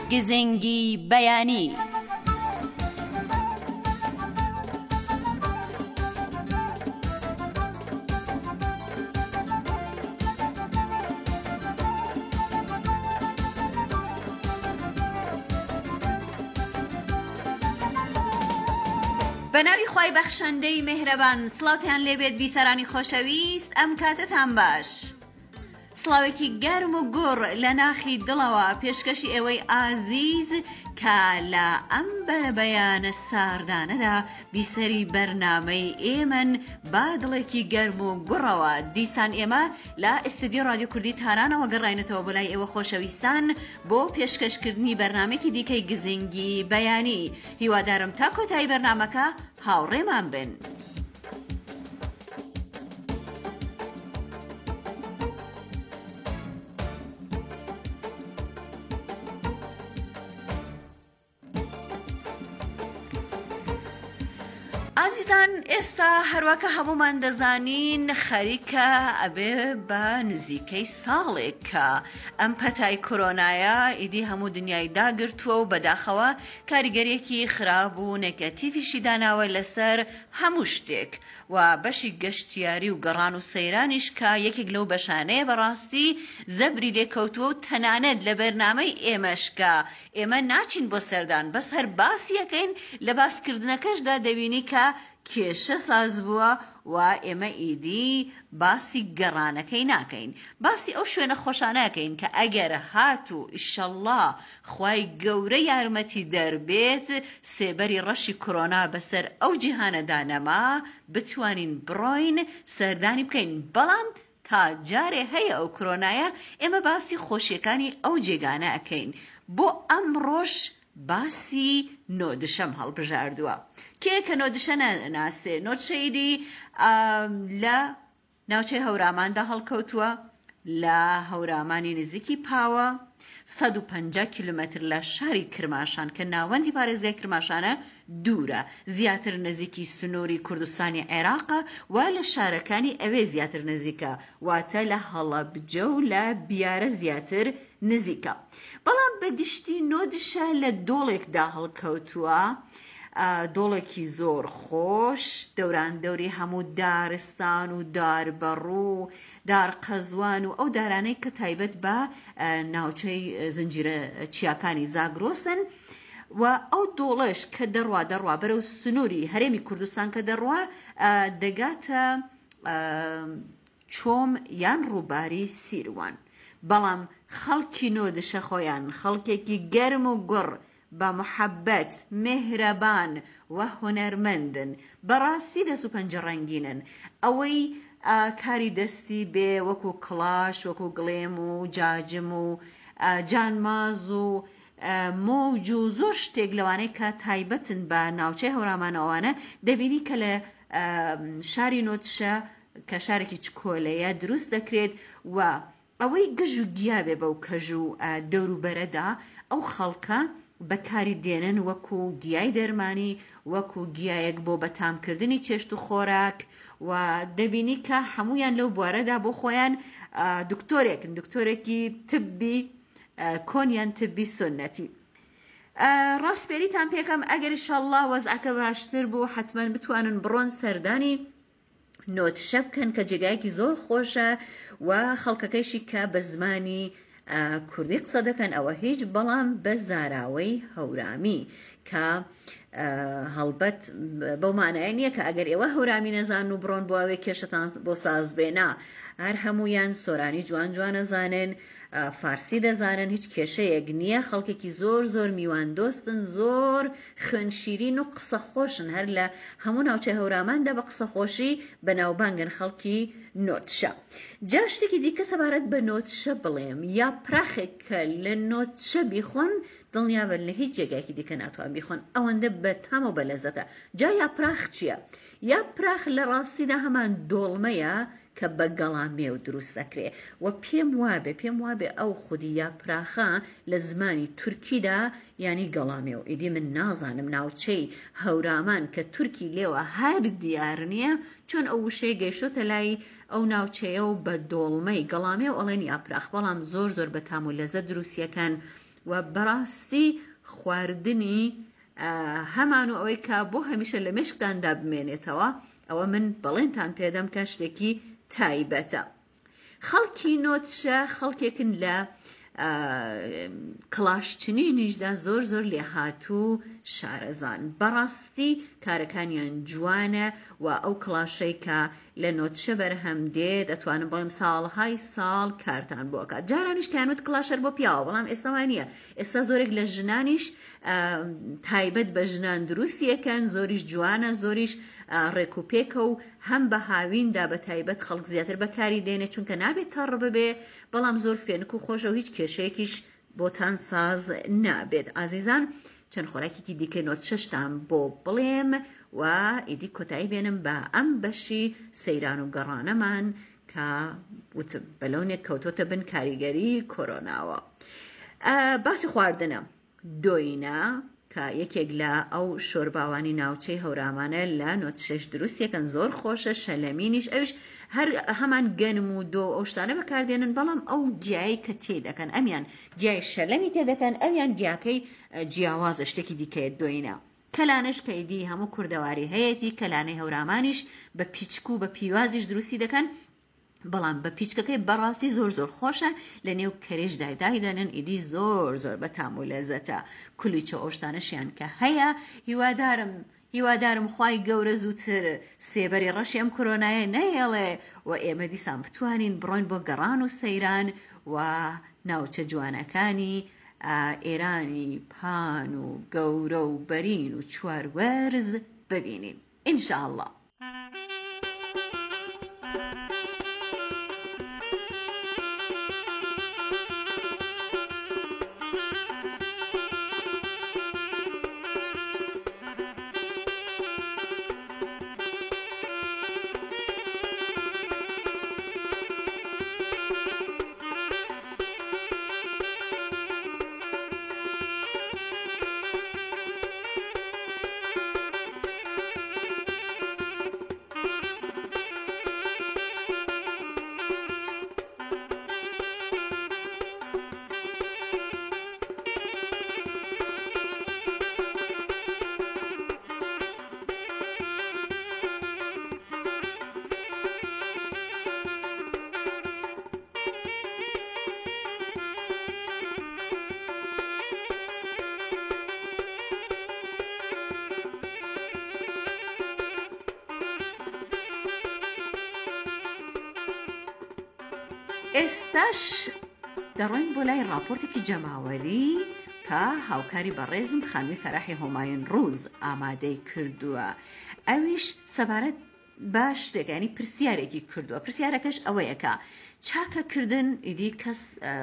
گزنگی بەیانی. بەناوی خوای بەخشەندەی مێهرەبان، سڵاوتیان لێبێت بیسەرانی خۆشەویست. ئەم کاتتان باش. سڵاوێکی گەرم و گوڕ لە ناخی دڵەوە پێشکەشی ئێوەی ئازیز کە لە ئەم بەرەبەیانە ساردانەدا بیسەری بەرنامەی ئێمەن با دڵێکی گەرم و گوڕەوە. دیسان ئێمە لە ئستودیۆ رادیۆ کوردی تارانەوە گەڕاینەتەوە بۆ لای ئێوە خۆشەویستان بۆ پێشکەشکردنی بەرنامێکی دیکەی گزنگی بەیانی. هیوادارم تا کۆتایی بەرنامەکە هاوڕێمان بن. عزیزان، ئێستا هەروەکە هەمومان دەزانین خەریکە ئەبێ بە نزیکەی ساڵێک کە ئەم پەتای کۆرۆنایە ئیدی هەموو دنیای داگرتووە و بەداخەوە کاریگەریەکی خراپ و نەگەتیڤیشی داناوە لەسەر هەموو شتێک و بەشی گەشتیاری و گەڕان و سەیرانیش کە یەکێک لەو بەشانەیە بەڕاستی زەبری لێکەوتووە و تەنانەت لە بەرنامەی ئێمەش کە ئێمە ناچین بۆ سەردان بەس هەر باسی یەکەین لە باسکردنەکەشدا دەبینی کە کێشە ساز بووە و ئێمە ئیدی باسی گەڕانەکەی ناکەین، باسی ئەو شوێنە خۆشانەکەین کە ئەگەر هات و ئیشەڵڵا خوای گەورە یارمەتی دەربێت سێبەری ڕەشی کۆرۆنا بەسەر ئەو جیهانەدا نەما بتوانین بڕۆین سەردانی بکەین. بەڵام تا جارێ هەیە ئەو کۆرۆنایە ئێمە باسی خۆشیەکانی ئەو جێگانە ئەکەین. بۆ ئەم ڕۆژ باسی نۆدشەم هەڵبژاردووە. کێ کە نۆدشە ناسێ، نۆدشەیدی لە ناوچەی هەوراماندا هەڵکەوتووە، لە هەورامانی نزیکی پاوە، سەد و پەنجا کیلومتر لە شاری کرماشان کە ناوەندی پارێزگای کرماشانە دوورە، زیاتر نزیکی سنووری کوردستانی عێراقە و لە شارەکانی ئەوێ زیاتر نزیکە، واتە لە هەڵەبجە و لە بیارە زیاتر نزیکە. بەڵام بەگشتی نۆدشە لە دۆڵێکدا هەڵکەوتووە، دۆڵێکی زۆر خۆش دەوران دەوری هەموو دارستان و داربەڕوو، دارقەزوان و ئەو دارانەی کە تایبەت بە ناوچەی زنجیرە چیاکانی زاگرۆسن و ئەو دۆڵەش کە دەڕوا دەڕوا بەرەو سنووری هەرێمی کوردستان کە دەڕوا دەگاتە چۆم یان ڕووباری سیروان. بەڵام خەڵکی نۆدشە خۆیان خەڵکێکی گەرم و گوڕ بە محەبەت، مێهرەبان و هونەرمەندن، بەڕاستی دەست و پەنجە ڕەنگینن. ئەوەی کاری دەستی بێ وەکو کڵاش، وەکو گڵێم و جاجم و جانماز و مۆج و زۆر شتێک لەوانەیە کە تایبەتن بە ناوچەی هەورامانەوانە دەبینی کە لە شاری نۆدشە کە شارێکی چکۆلەیە دروست دەکرێت و ئەوەی گەژ و گیا بێ بەو کەژ و دەوروبەرەدا ئەو خەڵکە بەکاری دێنن وەکو گیای دەرمانی، وەکو گیایەک بۆ بەتامکردنی چێشت و خۆراک و دەبینی کە هەمویان لەو بوارەدا بۆ خۆیان دکتۆرێکن، دکتۆرێکی تبی کۆنیان تبی سنەتی. ڕاستپێریتان پێکەم ئەگەر ئینشەڵڵا وەزعەکە باشتر بوو حتمەن بتوانن بڕۆن سەردانی نۆدشە بکەن کە جێگایەکی زۆر خۆشە و خەڵکەکەیشی کە بە زمانی کوردی قسە دەکەن، ئەوە هیچ بەڵام بە زاراوەی هەورامی کە هەڵبەت بەو مانایە نییە کە ئەگەر ئێوە هەورامی نەزان و بڕۆن بواوێ کێشتان بۆ ساز بێنا، هەر هەمویان سۆرانی جوان جوان نەزانن، فارسی دەزانن، هیچ کێشەیەک نییە، خەڵکێکی زۆر زۆر میوان دۆستن، زۆر خوێنشیرین و قسە خۆشن، هەر لە هەموو ناوچەی هەوراماندا بە قسە خۆشی بەناوبانگن خەڵکی نۆدشە. جا شتێکی دیکە سەبارەت بە نۆدشە بڵێم، یا پراخێک کە لە نۆدشە بیخۆن دڵنیابن لە هیچ جێگایەکی دیکە ناتوان بیخۆن، ئەوەندە بە تام و بە لەزەتە. جا یا پراخ چییە؟ یا پراخ لە ڕاستیدا هەمان دۆڵمەیە کە بە گەڵامێ و دروست دەکرێ و پێم وابێ پێم وابێ ئەو خودی یا پراخە لە زمانی تورکیدا ینی گەڵامێ و ئیدی من نازانم ناوچەی هەورامان کە تورکی لێوە هەر دیار نییە چۆن ئەو وشەی گەیشتۆتە لای ئەو ناوچەیە و بە دۆڵمەی گەڵامێ و ئەڵێن یا پراخ، بەڵام زۆر زۆر بە تام و لەزە دروستیەکەن و بەڕاستی خواردنی هەمان و ئەوەی کە بۆ هەمیشە لە مێشکتاندا بمێنێتەوە ئەوە من بەڵێنتان پێدەم کە شتێکی تایبەتە. خەڵکی نۆتشە خەڵکێکن لە کڵاشچنیشدا زۆر زۆر لێهاتوو شارەزان. بەڕاستی کارەکانیان جوانە و ئەو کڵاشەی کە لە نۆتشە بەرهەم دێت دەتوانم بڵێم ساڵهای ساڵ کارتان بۆ کات. جارانیش کەیانوت کڵاشەر بۆ پیاوە، بەڵام ئێستا وانە. ئێستا زۆرێک لە ژنانیش تایبەت بە ژنان دروستیەکەن، زۆریش جوانە، زۆریش ڕێکوپێکە و هەم بە هاویندا بە تایبەت خەڵک زیاتر بەکاری دێنێ چونکە نابێت تەڕ ببێ، بەڵام زۆر فێنک و خۆشە و هیچ کێشەیەکیش بۆتان ساز نابێت. ئازیزان، چەند خۆراکێکی دیکە نۆتشەشتان بۆ بڵێم و ئیدی کۆتایی بێنم بە ئەم بەشی سەیران و گەڕانەمان کە وتم بەلەونێک کەوتۆتە بن کاریگەری کۆرۆناوە. باسی خواردنە دۆینە کە یەکێک لە ئەو شۆرباوانی ناوچەی هەورامانە لە نۆتشەش دروستیەکەن، زۆر خۆشە، شەلەمینیش ئەوش هەر هەمان گەنم و دۆ ئەو شتانە بەکاردێنن، بەڵام ئەو گیایی کە تێدەکەن ئەمیان گیای شەلەمی تێدەکەن، ئەویان گیاکەی جیاوازە شتێکی دیکەیە دۆینە. کەلانش کەیدی هەموو کوردەواری هەیەی کەلانەی هەورامانیش بە پیچک و بە پیوازیش دروستی دەکەن، بەڵام بە پیچکەکەی بەڕاستی زۆر زۆر خۆشە، لە نێو کەرێش دایدایدەنن، ئیدی زۆر زۆر بە تام و لەزەتە. کولیچە ئۆشتانەشیان کە هەیە، هیوادارم هیوادارم خوای گەورە زووتر سێبەری ڕەشی ئەم کۆرۆنایە نەهێڵێ و ئێمە دیسان بتوانین بڕۆین بۆ گەڕان و سەیران و ناوچە جوانەکانی ئێرانی پان و گەورە و بەرین و چواروەرز ببینین ئینشاءالله. ئێستاش دەڕۆین بۆ لای راپۆرتێکی جەماوەری کە هاوکاری بەڕێزم خانووی فەرەحی هۆمایون ڕووز ئامادەی کردووە. ئەویش سەبارەت بە شتێکانی پرسیارێکی کردووە. پرسیارەکەش ئەوەیە کە چاکەکردن ئیدی کەس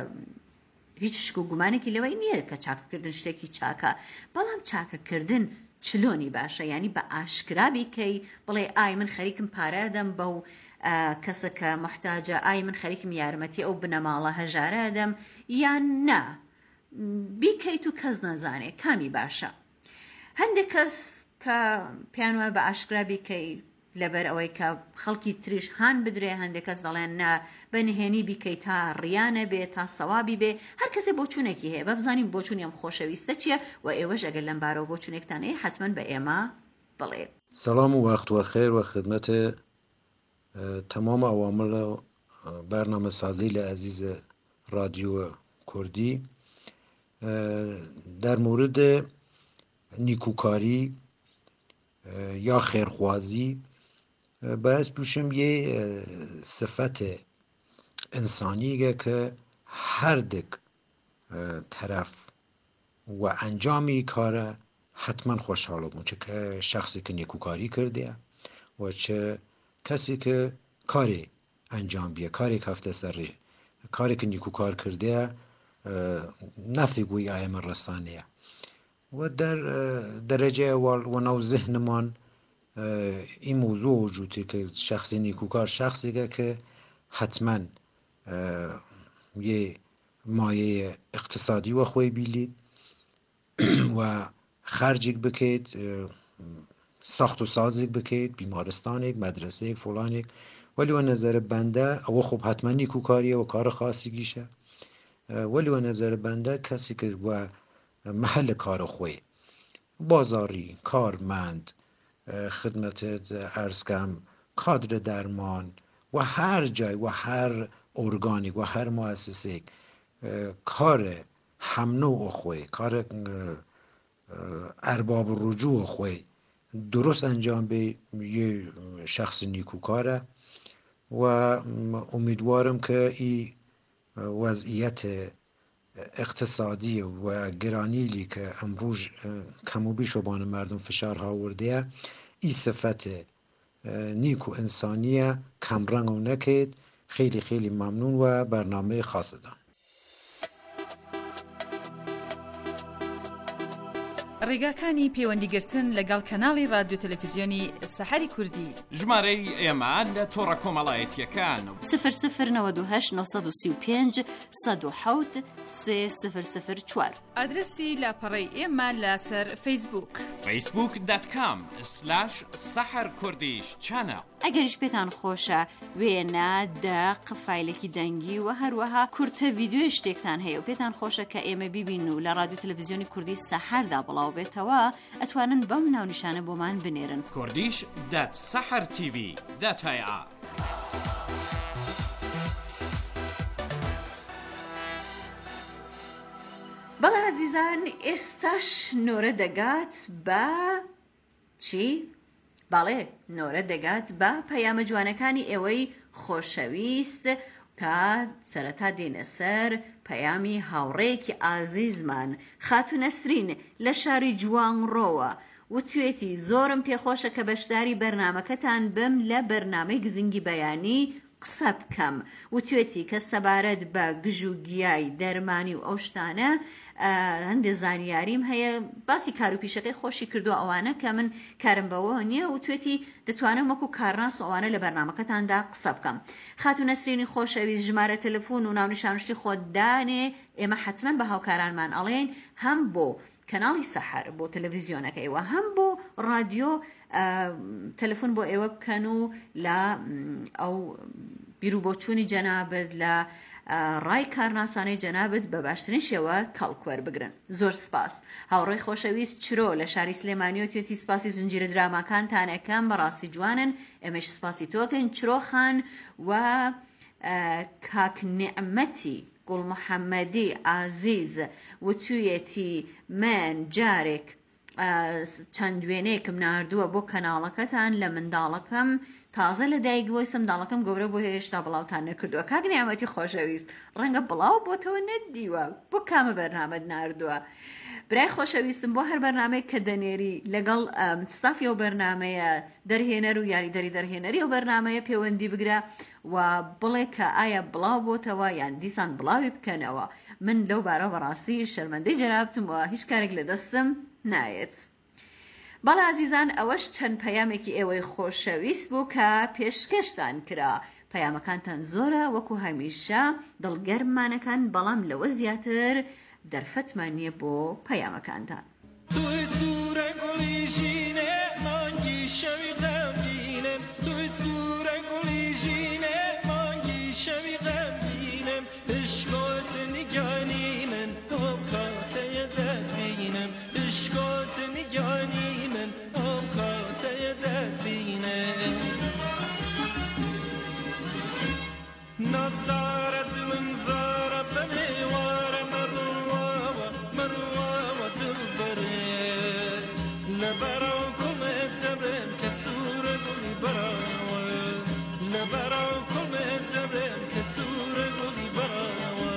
هیچ شک و گومانێکی لەوەی نییە کە چاکەکردن شتێکی چاکە، بەڵام چاکەکردن چلۆنی باشە، یعنی بە ئاشکرا بیکەی بڵێ ئای من خەریکم پارەدەم بەو کەسە کە محتاجە، ئای من خەریکم یارمەتی ئەو بنەماڵە هەژارەدەم، یان نا بیکەیت و کەس نەزانێ کامی باشە. هەندێک کەس کە پێیان وایە بە ئاشکرا بیکەی لەبەر ئەوەی کە خەڵکی تریش هان بدرێ، هەندێک کەس دەڵێن نا بەنهێنی بیکەی تا ڕیانە بێ، تا سەوابی بێ. هەر کەسێ بۆچوونێکی هەیە، بە بزانین بۆچوونی ئەم خۆشەویستە چییە و ئێوەش ئەگەر لەم بارەوە بۆچوونێکتان هەیە حتمما بە ئێمە بڵێ. سلام و وقت و خیر و خدمت تمام عوامل برنامه سازی لعزیز رادیو کردی. در مورد نیکوکاری یا خیرخوازی باعث بشم یه صفت انسانیه که هر دک طرف و انجامی کاره حتما خوشحال بون، چه که شخصی که نیکوکاری کرده و چه کسی که کاری انجام بیه، کاری که هفته سر کاری که نیکوکار کرده نفی گوی آیم رسانیه. و در درجه اول و نو ذهنمان این موضوع وجودی که شخصی نیکوکار شخصیه که حتما یه مایه اقتصادی و خوی بیلید و خرجیک بکید، ساخت و سازیک بکید، بیمارستانیک، مدرسه فلانیک. ولی و نظر بنده او خب حتما نیکوکاریه و کار خاصی گیشه. ولی و نظر بنده کسی که و محل کار خوی بازاری، کارمند، خدمت ارزکم، کادر درمان و هر جای و هر ارگانیک و هر مؤسسه کار هم نوع خوی، کار ارباب رجوع خوی درست انجام به یه شخص نیکوکاره و امیدوارم که این وضعیت اقتصادی و گرانیلی که امروز کم و بیش بان مردم فشارها آورده این صفت نیکو انسانیه کمرنگ و نکید. خیلی خیلی ممنون و برنامه خاص دان. ڕێگاکانی پەیوەندیگرتن لەگەڵ کەناڵی رادیۆ تەلەڤیزیۆنی سەحەری کوردی ژمارەی ئێمە لە تۆڕە کۆمەڵایەتیەکان صفر صفر نود و هشت نهصد و سی و پنج صد و حوت سه صفر صفر چوار. ئادرسی لاپەڕەی ئێمە لەسەر فەیسبووک فەیسبووک دات کام سلاش سەحەر کوردیش چەنەڵ. ئەگەریش پێتان خۆشە وێنە دەق فایلێکی دەنگی و هەروەها کورتە ڤیدیۆ شتێکتان هەیە و پێتان خۆشە کە ئێمە بیبین و لە رادیۆ تەلەڤیزیۆنی کوردی سەحەردا بڵاو بێتەوە ئەتوانن بەم ناونیشانە بۆمان بنێرن کوردیش دات سەحەر تیڤی دات هەیە. بەڵێ عەزیزان ئێستاش نۆرە دەگات بە چی؟ بەڵێ نۆرە دەگات بە پەیامە جوانەکانی ئێوەی خۆشەویست کە سەرەتا دێنە سەر پەیامی هاوڕێیەکی ئازیزمان خاتوو نەسرین لە شاری جوانڕۆوە وتوێتی زۆرم پێخۆشە کە بەشداری بەرنامەکەتان بم لە بەرنامەی گزنگی بەیانی قسە بکەم. وتوێتی کە سەبارەت بە گژ و گیای دەرمانی و ئەو شتانە هەندێک زانیاریم هەیە باسی کاروپیشەکەی خۆشی کردو ئەوانە کە من کارم بەوە نییە وتوێتی دەتوانم وەکو کارناس و ئەوانە لە بەرنامەکەتاندا قسە بکەم. خاتوو نەسرینی خۆشەویست ژمارە تەلەفۆن و ناونیشانشتی خۆت دانێ ئێمە حتمما بە هاوکارانمان ئەڵێن هەم بۆ کەناڵی سەحەر بۆ تەلەڤیزیۆنەکەیەوە هەم بۆ رادیۆ تەلەفۆن بۆ ئێوە بکەن و لە ئەو بیرروبۆچوونی جەنابەت لە ڕای کارناسانەی جەنابەت بە باشترین شێوە کەڵکوەر بگرن. زۆر سپاس. هاوڕێی خۆشەویست چرۆ لە شاری سلێمانیۆ توێتی سپاسی زنجیرە درااماکانتان ئەەکەم بەڕاستی جوانن ئێمەش سپاسی تۆکەن چرۆخان و کاک نعمەتی گوڵ محەممەدی ئازیز وتوویەتی من جارێک چەند وێنەیەکم ناردووە بۆ کەناڵەکەتان لە منداڵەکەم تازە لە دایکبووی سنداڵەکەم گەورە بۆ هێشتا بڵاوتان نەکردووە. کاک نعمەتی خۆشەویست ڕەنگە بڵاو بۆتەوە نەدیوە بۆ کامە بەرنامەت ناردووە. برای خۆشەویستم بۆ هەر بەرنامەیە کە دەنێری لەگەڵ ستافی ئەو بەرنامەیە دەرهێنەر و یاریدەری دەرهێنەری ئەو بەرنامەیە پەیوەندی بگرە و بڵێ کە ئایا بڵاو بۆتەوە یان دیسان بڵاوی بکەنەوە. من لەو بارە بەڕاستی شەرمەندەی جەنابەتم وە هیچ کارێک لە دەستم نایەت. بەڵێ عەزیزان ئەوەش چەند پەیامێکی ئێوەی خۆشەویست بوو کە پێشکەشتان کرا. پەیامەکانتان زۆرە وەکو هەمیشە دڵگەرممانەکان بەڵام لەوە زیاتر دەرفەتمان نییە بۆ پەیامەکانتان. توی سوورە گوڵی ژینێ مانگی شەوی غەمگینم توی سوورە گوڵی ژینێ مانگی شەوی غەمگینم پشکۆت نیگانی من ئەو کاتەیە دەبینم پشکۆت نیگانی من ئەو کاتەیە دەبینم نازدارە دڵم زارە بەنێوارە مەڕواوە مەڕواوە دڵبەرێ لەبەرەو کوڵێت دەبێم کە سوورە گوڵی بەراوە لەبەرەو کوڵێت دەبێم کە سوورە گوڵی بەراوە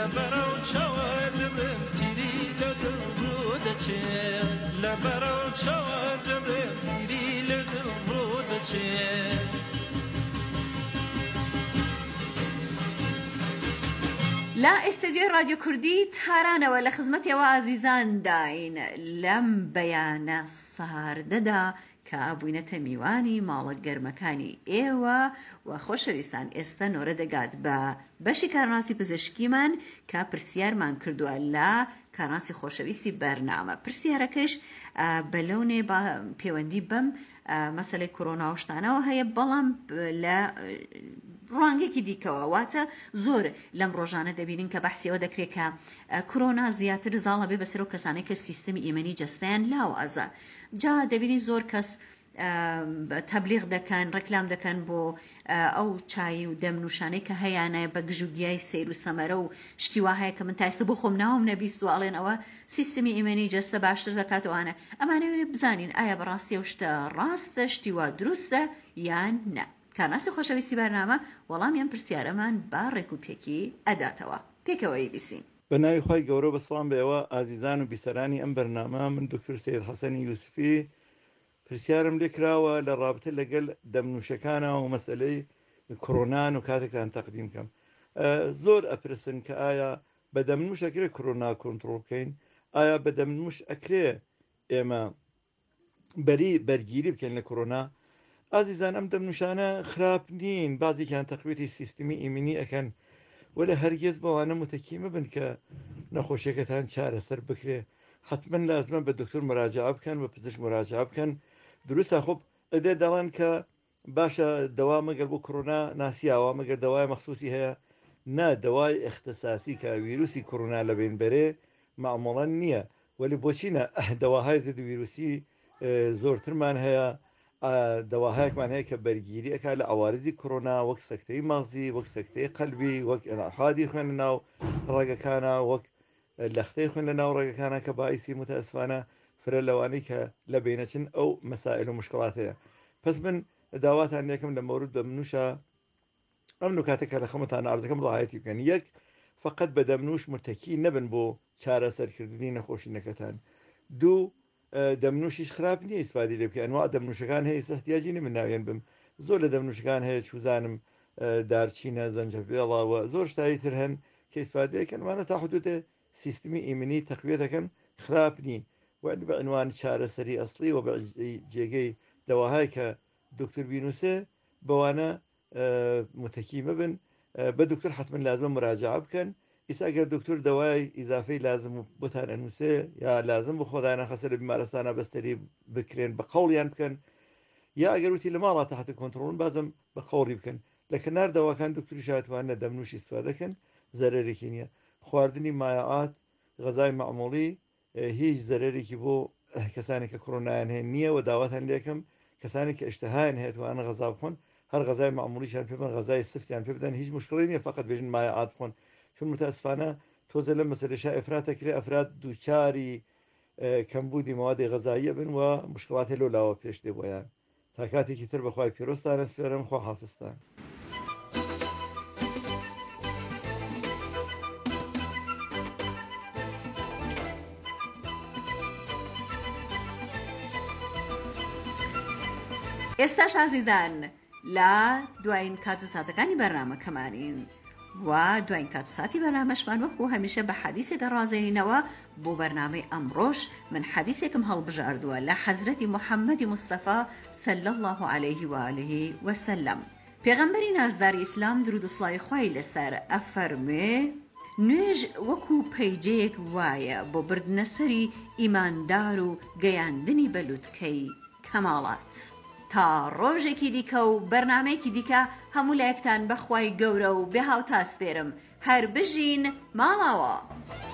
لەبەرە و چاوە دەبم تیری لە دڵ ڕۆ دەچێ لەبەرە و چاوە دەبم تیری لە دڵ ڕۆ دەچێ لا ئێستدیۆی رادیۆ کوردی تارانەوە لە خزمەتەوە ئازیزان داین لەم بەیانە ساردەدا کە بووینەتە میوانی ماڵە گەرمەکانی ئێوە و خۆشەویستان ئێستا نۆرە دەگات بە بەشی کارناسی پزیشکیمان کە پرسیارمان کردووە لە کارناسی خۆشەویستی بەرنامە. پرسیارەکەش بەلەونێ بە پەیوەندی بەم مەسەلەی کۆرۆنا و شتانەوە هەیە، بەڵام لە ڕوانگێکی دیکەوە واتە زۆر لەم ڕۆژانە دەبینین کە بەحسیەوە دەکرێت کە کۆرۆنا زیاتر زاڵە بێ بەسەر و کەسانەی کە سیستمی ئیمەنی جەستەیان لاوازە. جا دەبینی زۆر کەس تەبلیغ دەکەن، ڕێکلام دەکەن بۆ ئەو چای و دەمنوشانەی کە هەیانە بە گژوگیای سیر و سەمەرە و شتیوا هەیە کە من تایسە بۆ خۆم ناوم نەبیست و ئەڵێن ئەوە سیستمی ئیمەنی جەستە باشتر دەکاتەوانە. ئەمانەوێ بزانین ئایا بەڕاستی ئەو شتە ڕاستە، شتیوا دروستە یان نە. کارناسی خۆشەویستی بەرنامە وەڵامیان پرسیارەمان با ڕێک و پێکی ئەداتەوە. پێکەوەی بیسین. بە ناوی خۆی گەورە بەسڵام بێەوە ئازیزان و بیسەرانی ئەم بەرنامە، من دکتۆر سید حەسەنی یوسفی پرسیارم لێ کراوە لە ڕابطە لەگەڵ دەمنوشەکانە و مەسئلەی کۆرۆنان و کاتێکتان تەقدیم کەم. زۆر ئەپرسن کە ئایا بە دەمنوش ئەکرێ کۆرۆنا کۆنتڕۆڵ بکەین، ئایا بە دەمنوش ئەکرێ ئێمە بەری بەرگیری بکەین لە کۆرۆنا. ئازیزان ئەم دەمنوشانە خراپ نین، بازێکیان تەقویەتی سیستمی ئیمنی ئەکەن، وەلە هەرگیز بەوانە متەکی مەبن کە نەخۆشیەکەتان چارەسەر بکرێ. حتمما لازمە بە دکتۆر مراجعە بکەن، بە پزیشک مراجعە بکەن. دروستە خۆب ئەدێ دەڵێن کە باشە دەوا مەگەر بۆ کۆرۆنا ناسیاوە مەگەر دەوای مەخصوصی هەیە. نا، دەوای اختصاسی کە ویروسی کۆرۆنا لە بین بەرێ مەعموڵەن نییە. وەلی بۆچینە دەواهای زێد ویروسی زۆرترمان هەیە، دەواهایەکمان هەیە کە بەرگیری ئەکا لە ئەوارزی کۆرۆنا، وەک سەکتەی ماغزی، وەک سەکتەی قەلبی، وەک ئەنعقادی خوێن لە ناو ڕێگەکانە، وەک لەختەی خوێن لە ناو ڕێگەکانە کە باعیسی متەئەسفانە فرە لەوانەی کە لە بینەچن ئەو مەسائل و مشکڵات هەیە. پس من داواتان یەکەم لە مەورود دەمنوشە ئەم نکاتێکە لە خەمتان ئاردەکەم ڕایەتی بکەن. یەک، فقط بە دەمنوش متەکی نەبن بۆ چارەسەرکردنی نەخۆشینەکەتان. دوو، دەمنوشیش خراپ نییە ئیسفادی لێ بکەن. وا دەمنوشەکان هەیە سەحتیاجی نە من ناوێن بم. زۆر لە دەمنوشەکان هەیە چوزانم دارچینە، زەنجەفێڵەوە، زۆر شتایی تر هەن کە ئیسفادەیەکەن وانە تا حدودێ سیستمی ئیمنی تەقویەتەکەن خراپ نین. وعد بە عنوان چارەسەری ئەسڵی و بە جێگەی دەواهایی کە دکتۆر بینوسێ بەوانە متەکی مەبن. بە دکتۆر حتمما لازم مراجعە بکەن. ئیسا ئەگەر دکتۆر دەوای ئیزافەی لازم و بۆتان ئەنووسێ یا لازم بۆ خۆدانە خەسە لە بیمارستانە بەستەری بکرێن بە قەوڵیان بکەن، یا ئەگەر وتی لە ماڵا تحت کۆنتڕۆڵن بازم بە قەوڵی بکەن. لە کەنار دەواکان دکتۆری شایەتوانە دەمنوشی استفادەکەن، زەرەرێکی نییە. خواردنی مایعات، غەزای مەعموڵی هیچ زەرەرێکی بۆ کەسانی کە کۆرۆنایان هەیە نییە و داواتان لێکم کەسانی کە ئشتەهایان هەیە توانە غەزا بخۆن، هەر غەزای مەعموڵیشان پێ بن، غەزای سفتیان پێ بدەن، هیچ مشکڵی نییە، فقط بێژن مایعات بخۆن. چون متەئەسفانە تۆزە لە مەسەلەشا ئەفراتەکرێ ئەفراد دووچاری کەمبوودی مەوادی غەزاییە بن و مشکڵاتی لەو لاوە پێش دێ بۆیان. تا کاتێکی تر بەخوای پیرۆستانە سپێرم، خوا حافزتان. ئێستاش ئازیزان لە دوایین کات و ساتەکانی بەرنامە کەمانین و دوایین کات و ساتی بەرنامەشمان وەکو هەمیشە بە حەدیثێکە ڕازێنینەوە. بۆ بەرنامەی ئەمڕۆژ من حەدیثێکم هەڵبژاردووە لە حەزرەتی موحەممەدی مستەفا صلی الله عليه و آله وسلم. پێغەمبەری نازداری ئیسلام درود و سڵاوی خوای لەسەر ئەفەرمێ نوێژ وەکو پەیجەیەک وایە بۆ بردنە سەری ئیماندار و گەیاندنی بەلوتکەی کەماڵات. تا ڕۆژێکی دیکە و بەرنامەیەکی دیکە هەموو لایەکتان بەخوای گەورە و بێ هاو تاسپێرم هەر بژین ماڵاوە.